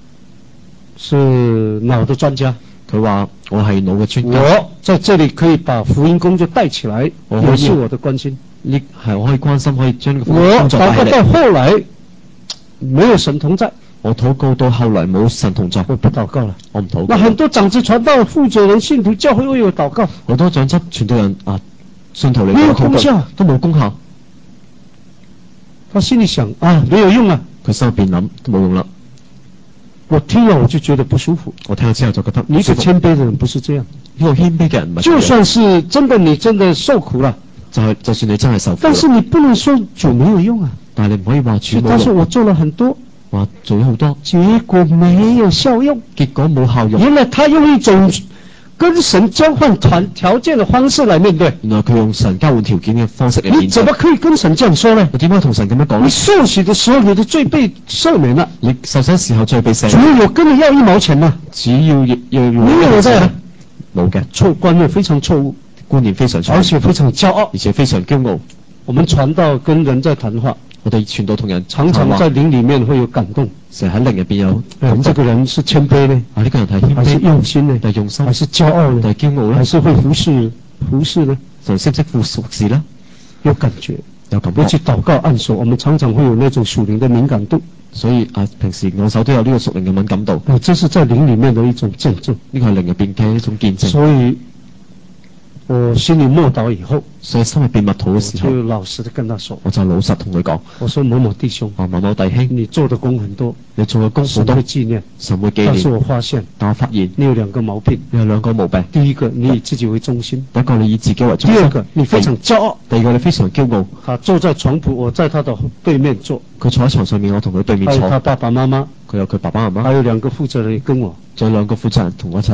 是腦的專家。 佢話我係腦嘅專家。 我在這裡可以把福音工作帶起來，也是我的關心。 呢係我可以關心，可以將呢個福音我工作帶起嚟。 禱告到後來沒有神同在， 我禱告到後來冇神同在， 我不禱告了。 我唔禱告。 那很多長子傳道、負責人、信徒、教會都有禱告， 好多長執傳道人啊，信徒嚟沒有功效， 都冇功效。 他心裡想啊，沒有用啊。 佢心入邊諗都冇用啦。 我聽了我就覺得不舒服。 我聽咗之後就覺得你一個謙卑的人不是這樣。 呢個謙卑嘅人唔係。 就算是真的，你真的受苦了， 就係就算你真係受苦， 但是你不能說主沒有用啊。 但係你唔可以話主冇用。 但是我做了很多， 話做咗好多， 結果沒有效用， 結果冇效用。 原來他用一種跟神交換團條件的方式來面對。 原來佢用神交換條件嘅方式嚟面對。 你怎麼可以跟神這樣說呢？ 你點解同神咁樣講呢？ 你受洗的時候，你的罪被赦免了。 你受洗時候罪被赦免。 主有跟你要一毛錢嗎？ 只要要要沒有的， 冇嘅。 錯觀念非常錯誤， 觀念非常錯誤， 而且非常驕傲， 而且非常驕傲。 我們傳道跟人在談話， 我哋傳道同人常常在靈裡面會有感動， 成日喺靈入邊有。 咁這個人是謙卑呢？ 啊，呢個人係謙卑， 還是用心呢？ 定係用心？ 還是驕傲呢？ 定係驕傲呢？ 還是會服侍服侍呢？ 就識唔識服服侍呢？ 有感覺， 有感覺。 尤其禱告按手，我們常常會有那種屬靈的敏感度。 所以啊，平時按手都有呢個屬靈嘅敏感度。 啊，這是在靈裡面的一種見證。 呢個係靈入邊嘅一種見證。 所以我心裡默禱以後， 所以心入邊默禱嘅時候， 就老實的跟他說， 我就老實同佢講， 我說某某弟兄， 啊某某弟兄， 你做的工很多， 你做嘅工好多， 神會紀念， 神會紀念。 但是我發現， 但我發現你有兩個毛病， 你有兩個毛病。 第一個，你以自己為中心； 第一個，你以自己為中心； 第二個，你非常驕傲； 第二個，你非常驕傲。 他坐在床鋪，我在他的對面坐。 佢坐喺床上面，我同佢對面坐。 還有他爸爸媽媽， 佢有佢爸爸媽媽， 還有兩個負責人也跟我， 仲有兩個負責人同我一齊。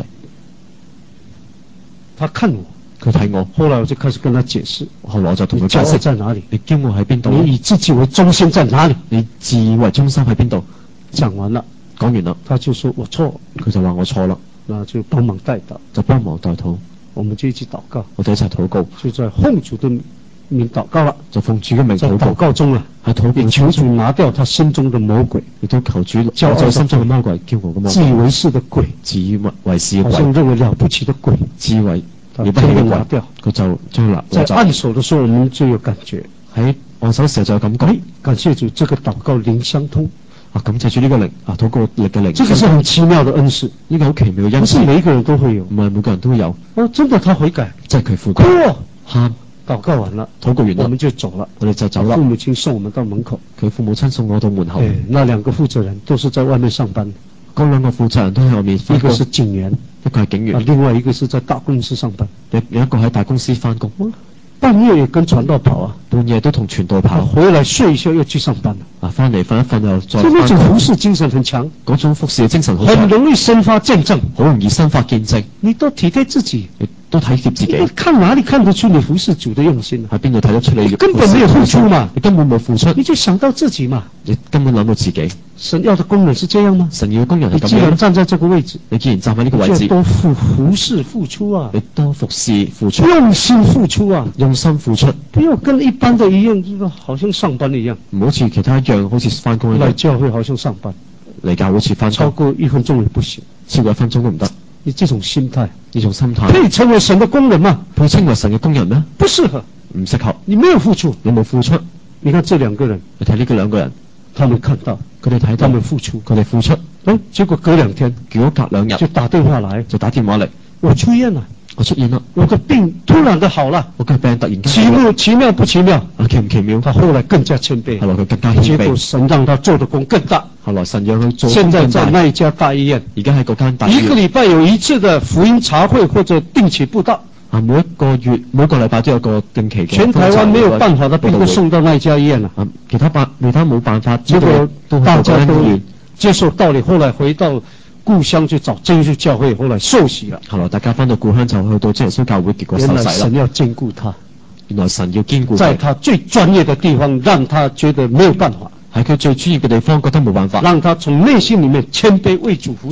他看我。 佢睇我， 後來我就開始跟他解釋， 後來我就同佢解釋在哪裡， 你驕傲喺邊度？ 你以自己為中心在哪裡？ 你自以為中心喺邊度？ 講完了， 講完啦， 他就說我錯， 佢就話我錯啦， 那就幫忙代禱， 就幫忙代禱， 我們就一起禱告， 我哋一齊禱告， 就在奉主的名禱告了， 就奉主嘅名禱告， 在禱告中啊， 喺禱告求主拿掉他心中的魔鬼， 亦都求主攞走心中嘅魔鬼，驕傲嘅魔鬼， 自以為是的鬼， 自以為是嘅鬼， 好像認為了不起的鬼， 自以為了不起嘅拿掉， 佢就將拿在按手的時候，我們就有感覺， 喺按手嘅時候就有感覺， 感謝主，這個禱告靈相通。 啊，感謝主呢個靈啊，禱告力嘅靈， 這個是很奇妙的恩賜， 呢個好奇妙嘅恩賜， 不是每一個人都會有， 唔係每個人都會有。 哦，真的，他悔改， 即係佢悔改，喊， 禱告完了， 禱告完啦， 我們就走了， 我哋就走啦。 父母親送我們到門口， 佢父母親送我到門口。 哎，那兩個負責人都是在外面上班， 嗰兩個負責人都喺外面， 一個是警員， 一個係警員， 啊，另外一個是在大公司上班， 有有一個喺大公司翻工。 半夜也跟傳道跑啊， 半夜都同傳道跑， 回來睡一下又去上班了。 啊，翻嚟瞓一瞓又再。 所以那種服侍精神很強， 嗰種服侍嘅精神好強， 很容易生發見證， 好容易生發見證。 你都體貼自己， 你都體貼自己。 你看哪裡看得出你服侍主的用心啊？ 喺邊度睇得出你根本沒有付出嘛， 你根本冇付出， 你就想到自己嘛， 你根本諗到自己。 神要的工人是這樣嗎？ 神要嘅工人係咁樣。 你既然站在這個位置， 你既然站喺呢個位置， 你就多服服侍付出啊， 你多服侍付出， 用心付出啊， 用心付出， 不要跟一般的一樣，就是好像上班一樣， 唔好似其他一樣，好似翻工一樣。 來教會好像上班， 嚟教會好似翻工， 超過一分鐘也不行， 超過一分鐘都唔得。 你這種心態， 呢種心態， 可以成為神的工人嗎？ 配稱為神嘅工人咩？ 不適合， 唔適合。 你沒有付出， 你冇付出。 你看這兩個人， 你睇呢個兩個人， 他們看到， 佢哋睇到， 他們付出， 佢哋付出， 哎，結果隔兩天， 結果隔兩日就打電話來， 就打電話嚟， 我出院了， 我出院啦， 我個病突然的好了， 我個病突然間奇妙奇妙不奇妙？ 啊，奇唔奇妙？ 他後來更加謙卑， 後來佢更加謙卑， 結果神讓他做的工更大， 後來神讓佢做現在在那一家大醫院， 而家喺嗰間大醫院， 一個禮拜有一次的福音茶會或者定期佈道。 啊，每一個月每個禮拜都有個定期嘅。 全台灣沒有辦法的病都送到那家醫院了。 啊，其他辦其他冇辦法， 結果大家都接受道理，後來回到故鄉去找真耶穌教會，後來受洗了。 後來大家翻到故鄉就去到真耶穌教會，結果受洗啦。 原來神要兼顧他， 原來神要兼顧， 在他最專業的地方，讓他覺得沒有辦法。 喺佢最專業嘅地方覺得冇辦法， 讓他從內心裡面謙卑為主服侍。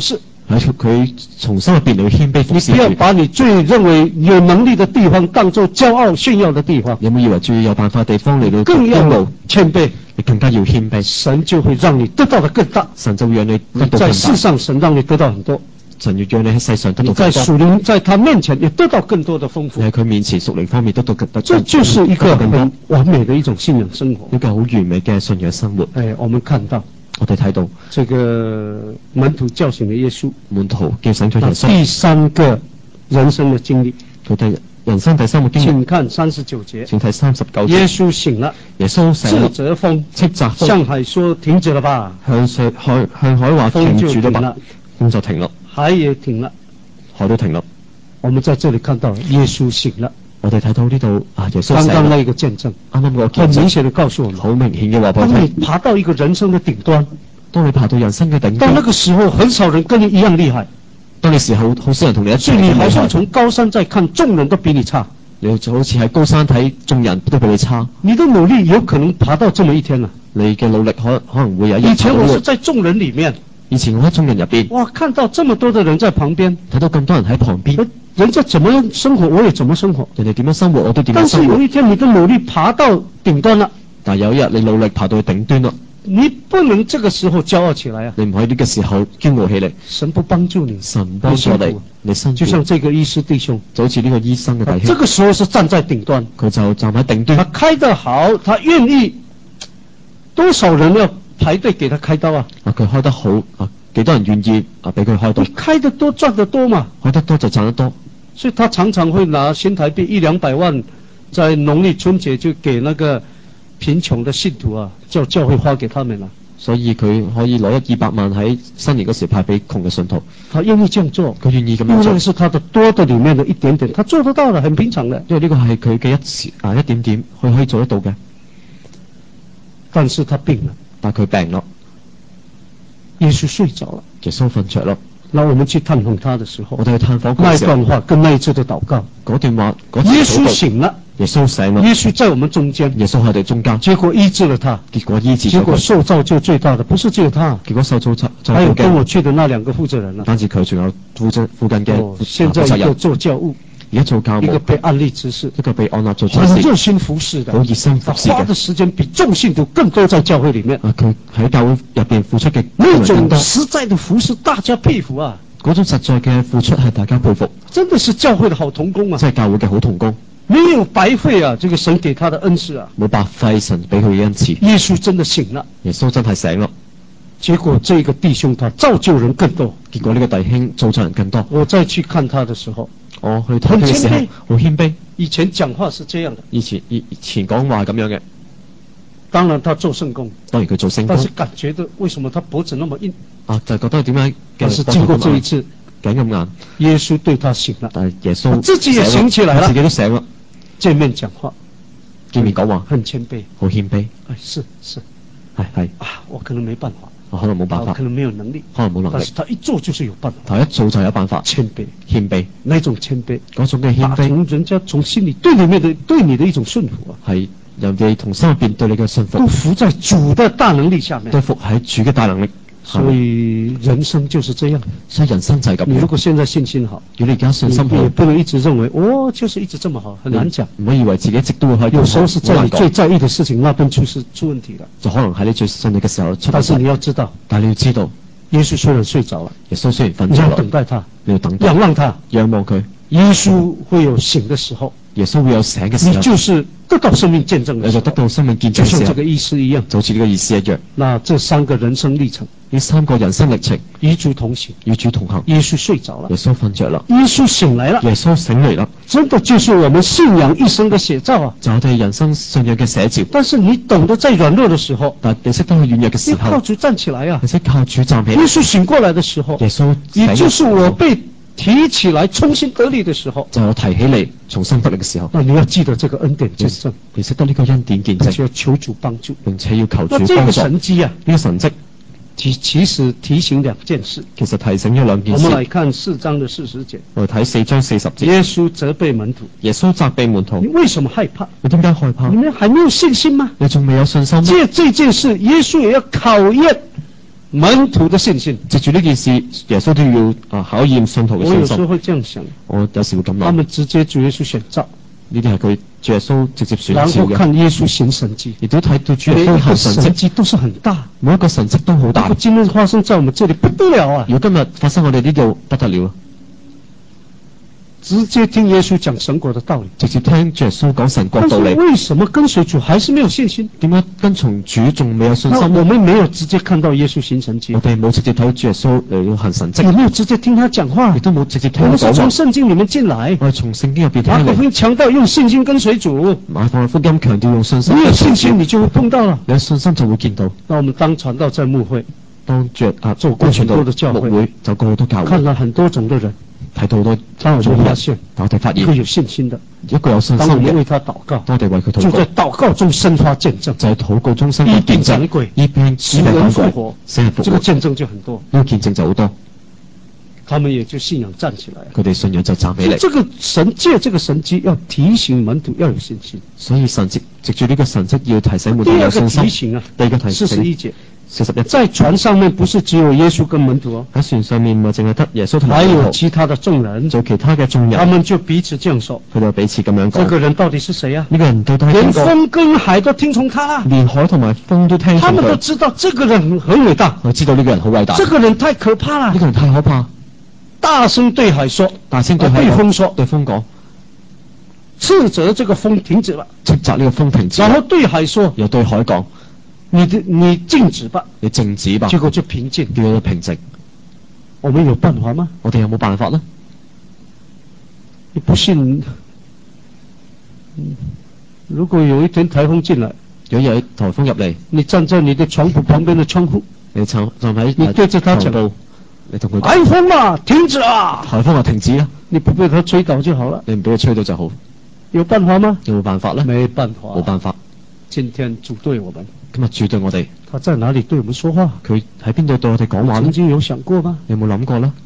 喺佢從心入邊嚟謙卑服侍你不要主。 把你最認為有能力的地方當作驕傲炫耀的地方， 有冇以為最有辦法地方嚟到更要驕傲？ 謙卑， 你更加要謙卑， 神就會讓你得到的更大。 神就會讓你得到在更大。 世上，神讓你得到很多， 神要讓你喺世上得你到更多。 在屬靈在他面前也得到更多的豐富你。喺佢面前屬靈方面得到更得這就是一個得到更多很完美的一種信仰生活。 一個好完美嘅信仰生活。 哎，我們看到我哋睇到這個門徒叫醒了耶穌， 門徒叫醒咗那耶穌， 第三個人生的經歷， 佢哋人生第三個經歷。 請看三十九節， 請睇三十九節。 耶穌醒了， 耶穌醒斥啦， 責風， 斥責風， 向海說停止了吧， 向水向向海話停住咗吧，咁就停啦， 海也停了。 海都停啦。 我們在這裏看到耶穌醒了， 我哋睇到呢度啊，耶穌剛剛那醒啦。 一個見證， 啱啱個很見證明顯地告訴我們， 好明顯嘅話俾我當你聽。 爬到一個人生的頂端， 當你爬到人生嘅頂到那端， 個時候很少人跟你一樣厲害， 當你時候好少人同你一所以你齊咁厲害， 好像從高山再看，眾人都比你差， 你就好似喺高山睇眾人都比你差， 你的努力有可能爬到這麼一天了。 你嘅努力可可能會有一日以前我爬到是在眾人裏面， 以前我喺眾人入邊哇，看到這麼多的人在旁邊， 睇到咁多人喺旁邊， 人家怎麼生活，我也怎麼生活。 人哋點樣生活我都點樣但是生活。 有一天你的努力爬到頂端了， 但係有一日你努力爬到去頂端啦， 你不能這個時候驕傲起來啊！ 你唔可以呢個時候驕傲起嚟。 神不幫助你， 神幫助你，你辛苦就像這個醫師弟兄， 就好似呢個醫生嘅弟兄， 這個時候是站在頂端， 佢就站喺頂他端， 開得好，他願意，多少人要排隊給他開刀啊？ 啊佢開得好，啊幾多人願意啊俾佢開刀你，開得多賺得多嘛， 開得多就賺得多， 所以他常常會拿新台幣一兩百萬，在農曆春節就給那個貧窮的信徒啊，叫教會花給他們了。 所以佢可以攞一二百萬喺新年嗰時派俾窮嘅信徒， 他願意這樣做， 佢願意咁因為那個樣做， 是他的多的裏面的一點點，他做得到的，很平常的。 因為呢個係佢嘅一時啊一點點，佢可以做得到嘅。 但是他病了， 但係佢病咯， 耶穌睡着了。 耶穌瞓着咯。 那我們去探訪他的時候我，哋去探訪那一嗰時候， 段話跟那一次的禱告， 嗰段話嗰次耶穌禱告醒了， 耶穌醒啦， 耶穌在我們中間， 耶穌喺我哋中間， 結果醫治了他， 結果醫治結果咗佢， 受造就最大的不是只有他， 結果受造就就還有好跟我嘅， 去的那兩個負責人了。 單止佢，仲有附近附近嘅哦， 負現在一個負責人， 做教務， 而家做教務， 一個被安利執事， 一個被按立做執很熱事， 心服侍的， 好熱心服侍他花的嘅。 時間比眾信徒更多在教會裡面， 啊，佢喺教會入邊付出嘅那種更多， 實在的服侍大家佩服啊， 嗰種實在嘅付出係大家佩服， 真的是教會的好同工啊即，係教會嘅好同工， 沒有白費啊，這個神給他的恩賜啊。 冇白費神俾佢嘅恩賜。 耶穌真的醒了， 耶穌真係醒咯， 結果這個弟兄他造就人更多。 結果呢個弟兄造就人更多。 我再去看他的時候， 我去睇佢嘅時候很謙卑好謙卑， 以前講話是這樣的， 以前以以前講話咁樣嘅， 當然他做聖工， 當然佢做聖工但是感覺到為什麼他脖子那麼硬？ 啊，就係覺得點解但是經過這一次， 頸咁硬， 耶穌對他醒了， 但係耶穌他自己也醒起來了佢自己都醒啦， 見面講話， 見面講話很謙卑。 好謙卑， 哎，是是係係， 啊，我可能沒辦法， 我可能冇辦法我可，能沒有能力， 可能冇能力但是，他一做就是有辦法， 但係一做就有辦法， 謙卑， 謙卑那種謙卑， 嗰種嘅謙打卑從人家從心裡對裡面的對你的一種順服啊， 係人哋同心入邊對你嘅信服都，服在主的大能力下面都。服喺主嘅大能力。 所以人生就是這樣。 所以人生就係咁樣。 你如果現在信心好， 如果你而家信心好， 你也不能一直認為哦，就是一直這麼好，很難講。 唔可以以為自己一直都會可以。 有時候是在你好難講最在意的事情那邊出事出問題了。 就可能喺你最信你嘅時候出問題。 但是你要知道， 但係你要知道， 耶穌雖然睡着了， 耶穌雖然瞓你要咗啦， 等待他， 你要等待仰望他。 仰望佢。 耶穌會有醒的時候， 耶穌會有醒嘅時你候， 就是得到生命見證的時候， 你就得到生命見證嘅時候就像這個，意思一樣。 就好似呢個意思一樣。 那這三個人生歷程， 呢三個人生歷程， 與主同行， 與主同行。 耶穌睡着了耶，穌瞓着啦， 耶穌醒來了， 耶穌醒嚟啦， 真的就是我們信仰一生的寫照啊。 就我哋人生信仰嘅寫照。 但是你懂得在軟弱的時候， 但你識得去軟弱嘅時候， 你靠主站起來啊你。識靠主站起耶來。 穌醒過來的時候， 耶穌醒也就是我被提起來重新得力的時候， 就我提起嚟重新得力嘅時候， 那你要記得這個恩典見證， 你識得呢個恩典見證， 而且要求主幫助。 並且要求主那這個幫助。呢神蹟啊， 個神蹟其其實提醒兩件事。 其實提醒咗兩件我們來事。 看四章的四十節， 我哋睇四章四十節， 耶穌責備門徒： 耶穌責備門徒你：為什麼害怕？ 你點解害怕你？們還沒有信心嗎？ 你仲未有信心嗎？ 借這件事，耶穌也要考驗門徒的信心。 藉住呢件事，耶穌都要啊考驗信徒嘅信心。 我有時候會這樣想， 我有時會咁諗。 他們直接主耶穌選召， 呢啲係佢主耶穌直接選召嘅。 然後看耶穌行神蹟， 亦都睇到主耶穌行神蹟， 神蹟都是很大， 每一個神蹟都好大。 如果今日發生在我們這裡不得了啊！ 如果今日發生我哋呢度不得了， 直接聽耶穌講神國的道理， 直接聽主耶穌講神國道理。 為什麼跟隨主還是沒有信心？ 點解跟從主仲未有信心？ 我們沒有直接看到耶穌行神蹟， 我哋冇直接睇到主耶穌嚟行神蹟， 也沒有直接聽他講話， 亦都冇直接聽我們是佢講話。 從聖經裡面進來， 我係從聖經入邊聽馬可福嚟。 音強調用信心跟隨主， 馬可福音強調用信心。 你有信心，你就會碰到了。 你有信心就會見到。 那我們當傳道在牧會， 當着啊做過很多的教會， 牧會走過好多教會， 看了很多種的人， 睇到好多當我們發現， 但我哋發現一個有信心的， 一個有信心嘅， 當我們為他禱告， 當我哋為佢禱告， 就在禱告中生發見證， 就係禱告中生發醫病見證， 趕鬼， 醫病死人復活， 死人復活， 這個見證就很多， 呢個見證就好多， 他們也就信仰站起來， 佢哋信仰就站起嚟。 這個神借這個神蹟要提醒門徒要有信心， 所以神藉藉住呢個神蹟要提醒門徒第二個有信心。 提醒啊， 第二個提醒， 四十一節， 四十一， 在船上面不是只有耶穌跟門徒哦， 喺船上面唔係淨係得耶穌同埋還門徒， 有其他的眾人， 做其他嘅眾人， 他們就彼此這樣說， 佢哋彼此咁樣講。 這個人到底是誰啊？ 呢個人到底係連邊個？ 風跟海都聽從他啦， 連海同埋風都聽從他們都佢。 知道這個人很偉大， 我知道呢個人好偉大， 這個人太可怕了呢，個人太可怕。 大聲對海說， 大聲對啊海講對風說， 對風講， 斥責這個風停止吧， 斥責呢個風停止。 然後對海說， 又對海講， 你的你靜止吧， 你靜止吧， 結果就平靜。 叫佢平靜。 我們有辦法嗎？ 我哋有冇辦法呢？ 你不信，如果有一天颱風進來， 如果有颱風入嚟， 你站在你的床鋪旁邊的窗戶， 你站站喺你對着他講床度，你同佢颱風啊，停止啊！ 颱風話停止啦， 你不被它吹倒就好了。 你唔俾佢吹到就好。 有辦法嗎？ 有冇辦法呢？ 沒辦法， 冇辦法。 今天主對我們， 今日主對我哋， 他在哪裡對我們說話？ 佢喺邊度對我哋講話呢？ 曾經有想過嗎？ 有冇諗過呢？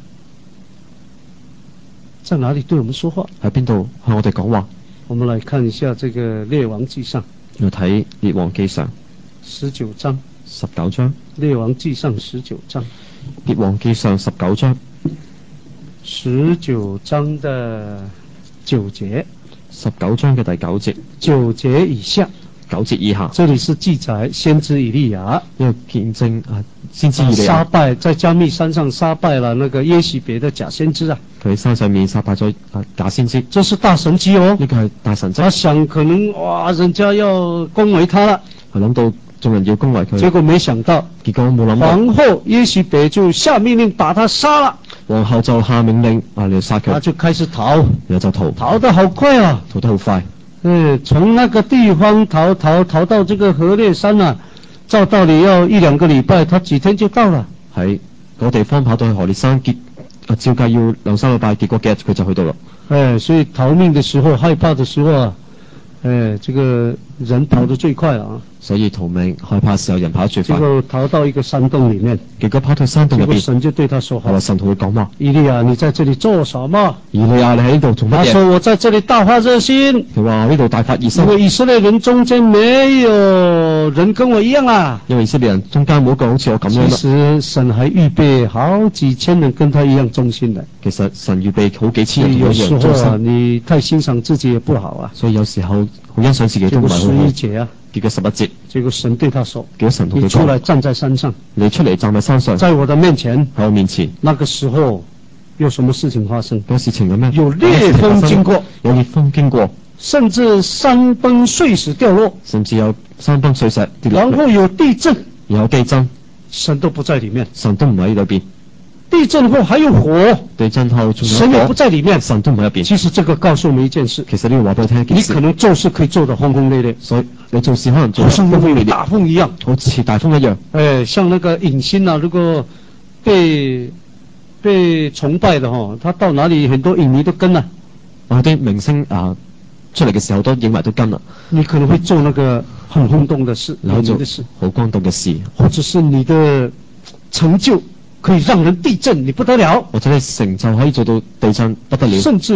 在哪裡對我們說話？ 喺邊度向我哋講話？ 我們來看一下這個列王記上， 要睇列王記上十九章， 十九章。 列王記上十九章， 列王記上十九章， 十九章的九節， 十九章嘅第九節， 九節以下， 九節以下， 這裡是記載先知以利亞， 呢個見證啊，先知以利亞殺敗在加密山上殺敗了那個耶洗別的假先知啊， 佢喺山上面殺敗咗啊假先知， 這是大神蹟哦。 呢個係大神蹟。 他想可能哇，人家要恭維他了， 佢諗到眾人要恭維佢， 結果沒想到， 結果冇諗到， 皇后耶洗別就下命令把他殺了， 皇后就下命令啊嚟殺佢， 他就開始逃， 然後就逃， 逃得好快啊！ 逃得好快。 嗯，從那個地方逃逃逃到這個河烈山啊，照道理要一兩個禮拜，他幾天就到了。 喺嗰個地方跑到去河烈山，結啊照計要兩三個禮拜，結果幾日佢就去到啦。 哎，所以逃命的時候、害怕的時候啊，哎，這個人跑得最快了啊。 所以逃命害怕時候人跑得最快， 結果逃到一個山洞裡面， 結果跑到山洞入邊， 結果神就對他說： 係話神同佢講話， 以利亞，你在這裡做什麼？ 以利亞你喺呢度做他乜嘢？ 說：我在這裡大發熱心， 佢話呢度大發熱心因，為以色列人中間沒有人跟我一樣啊。 因為以色列人中間冇一個好似我咁樣其啦。 實神還預備好幾千人跟他一樣忠心的。 其實神預備好幾千人同有佢一樣時候啊， 忠心， 你太欣賞自己也不好啊。 所以有時候好欣賞自己都結果十唔係好好一。節啊， 結果十一節， 結果神對他說： 結果神同佢你出來講： 站在山上， 你出嚟站喺山上， 在我的面前。 喺我面前， 那個時候有什麼事情發生？ 有事情嘅咩？ 有烈風經過， 有烈風經過， 甚至山崩碎石掉落， 甚至有山崩碎石跌落嚟， 然後有地震， 然後地震， 神都不在裡面。 神都唔喺裏邊。 地震後還有火， 地震後仲有神也不火， 在裡面。 神都唔喺入邊。 其實這個告訴我們一件事： 其實呢個話俾我聽一件事， 你可能做事可以做得轟轟烈烈， 所以你做事可能做好得轟轟烈烈， 像那個大風一樣。 好似大風一樣。 哎，像那個影星啊，如果被被崇拜的哈，他到哪裡很多影迷都跟了。 啊啲明星啊出嚟嘅時候，都影迷都跟啦。 你可能會做那個很轟動的事， 然後做的事， 好轟動嘅事， 或者是你的成就可以讓人地震，你不得了。 或者你成就可以做到地震不得了， 甚至啊，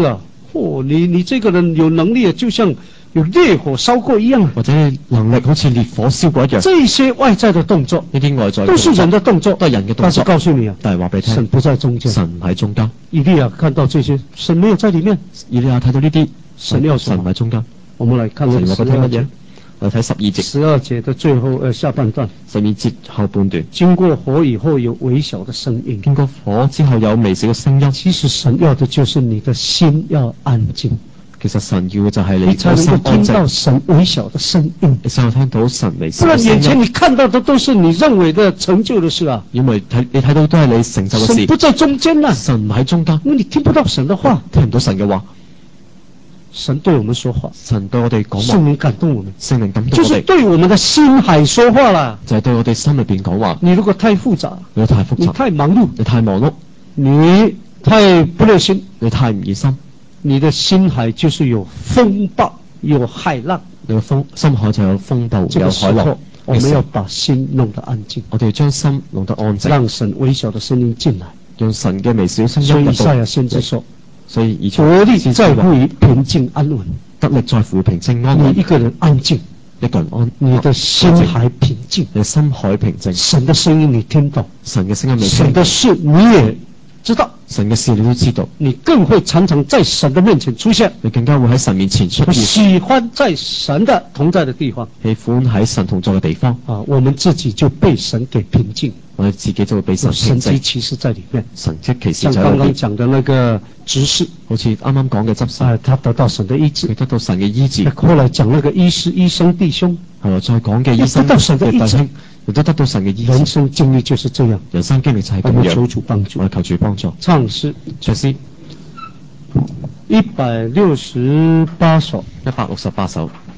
哦，你你這個人有能力，就像有烈火燒過一樣， 或者你能力好似烈火燒過一樣。 這些外在的動作， 呢啲外在都是人的動作， 都係人嘅動作。 但是告訴你啊， 但係話俾你聽， 神不在中間， 神唔喺中間。 以利亞看到這些，神沒有在裡面。 以利亞睇到呢啲， 神要神唔喺中間。 我們來看那個十二節， 我睇十二節， 十二節的最後呃下半段， 十二節後半段， 經過火以後有微小的聲音， 經過火之後有微小嘅聲音。 其實神要的就是你的心要安靜。 其實神要嘅就係你你才能夠聽到神微小的聲音， 你先有聽到神微小不嘅聲音。 然眼前你看到的都是你認為的成就的事啊。 因為睇你睇到都係你成就嘅事。 神不在中間啊， 神唔喺中間， 因為你聽不到神的話， 聽唔到神嘅話。 神對我們說話， 神對我哋講話， 聖靈感動我們， 聖靈感動我哋， 就是對我們的心海說話啦。 就係對我哋心裏邊講話。 你如果太複雜， 你太複雜， 你太忙碌， 你太忙碌， 你太不熱心， 你太唔熱心， 你的心海就是有風暴，有海浪。 你個風心海就有風暴， 這個時有海浪。 候我們要把心弄得安靜， 我哋要將心弄得安靜， 讓神微小的聲音進來， 讓神嘅微小聲音所以入到。 以賽亞先知說， 所以以得力在乎於平靜安穩， 得力在乎平靜安穩。 你一個人安靜， 一個人安， 你的心海平靜， 你的心海平靜， 神的聲音你聽到， 神嘅聲音你聽， 神的事你也知道， 神嘅事你都知道， 你更會常常在神的面前出現， 你更加會喺神面前出現， 喜歡在神的同在的地方， 喜歡喺神同在嘅地方啊，我們自己就被神給平靜， 我哋自己就會被神平靜， 神蹟奇事在裡面， 神蹟奇事像剛剛講的那個執事， 好似啱啱講嘅執事， 啊，他得到神的醫治， 佢得到神嘅醫治。 後來講那個醫師醫生弟兄， 後來再講嘅醫生得到神的醫治， 亦都得到神嘅醫治。 人生經歷就是這樣， 人生經歷就係咁樣。 我們求主幫助， 我哋求主幫助。 唱詩， 唱詩一百六十八首， 一百六十八首。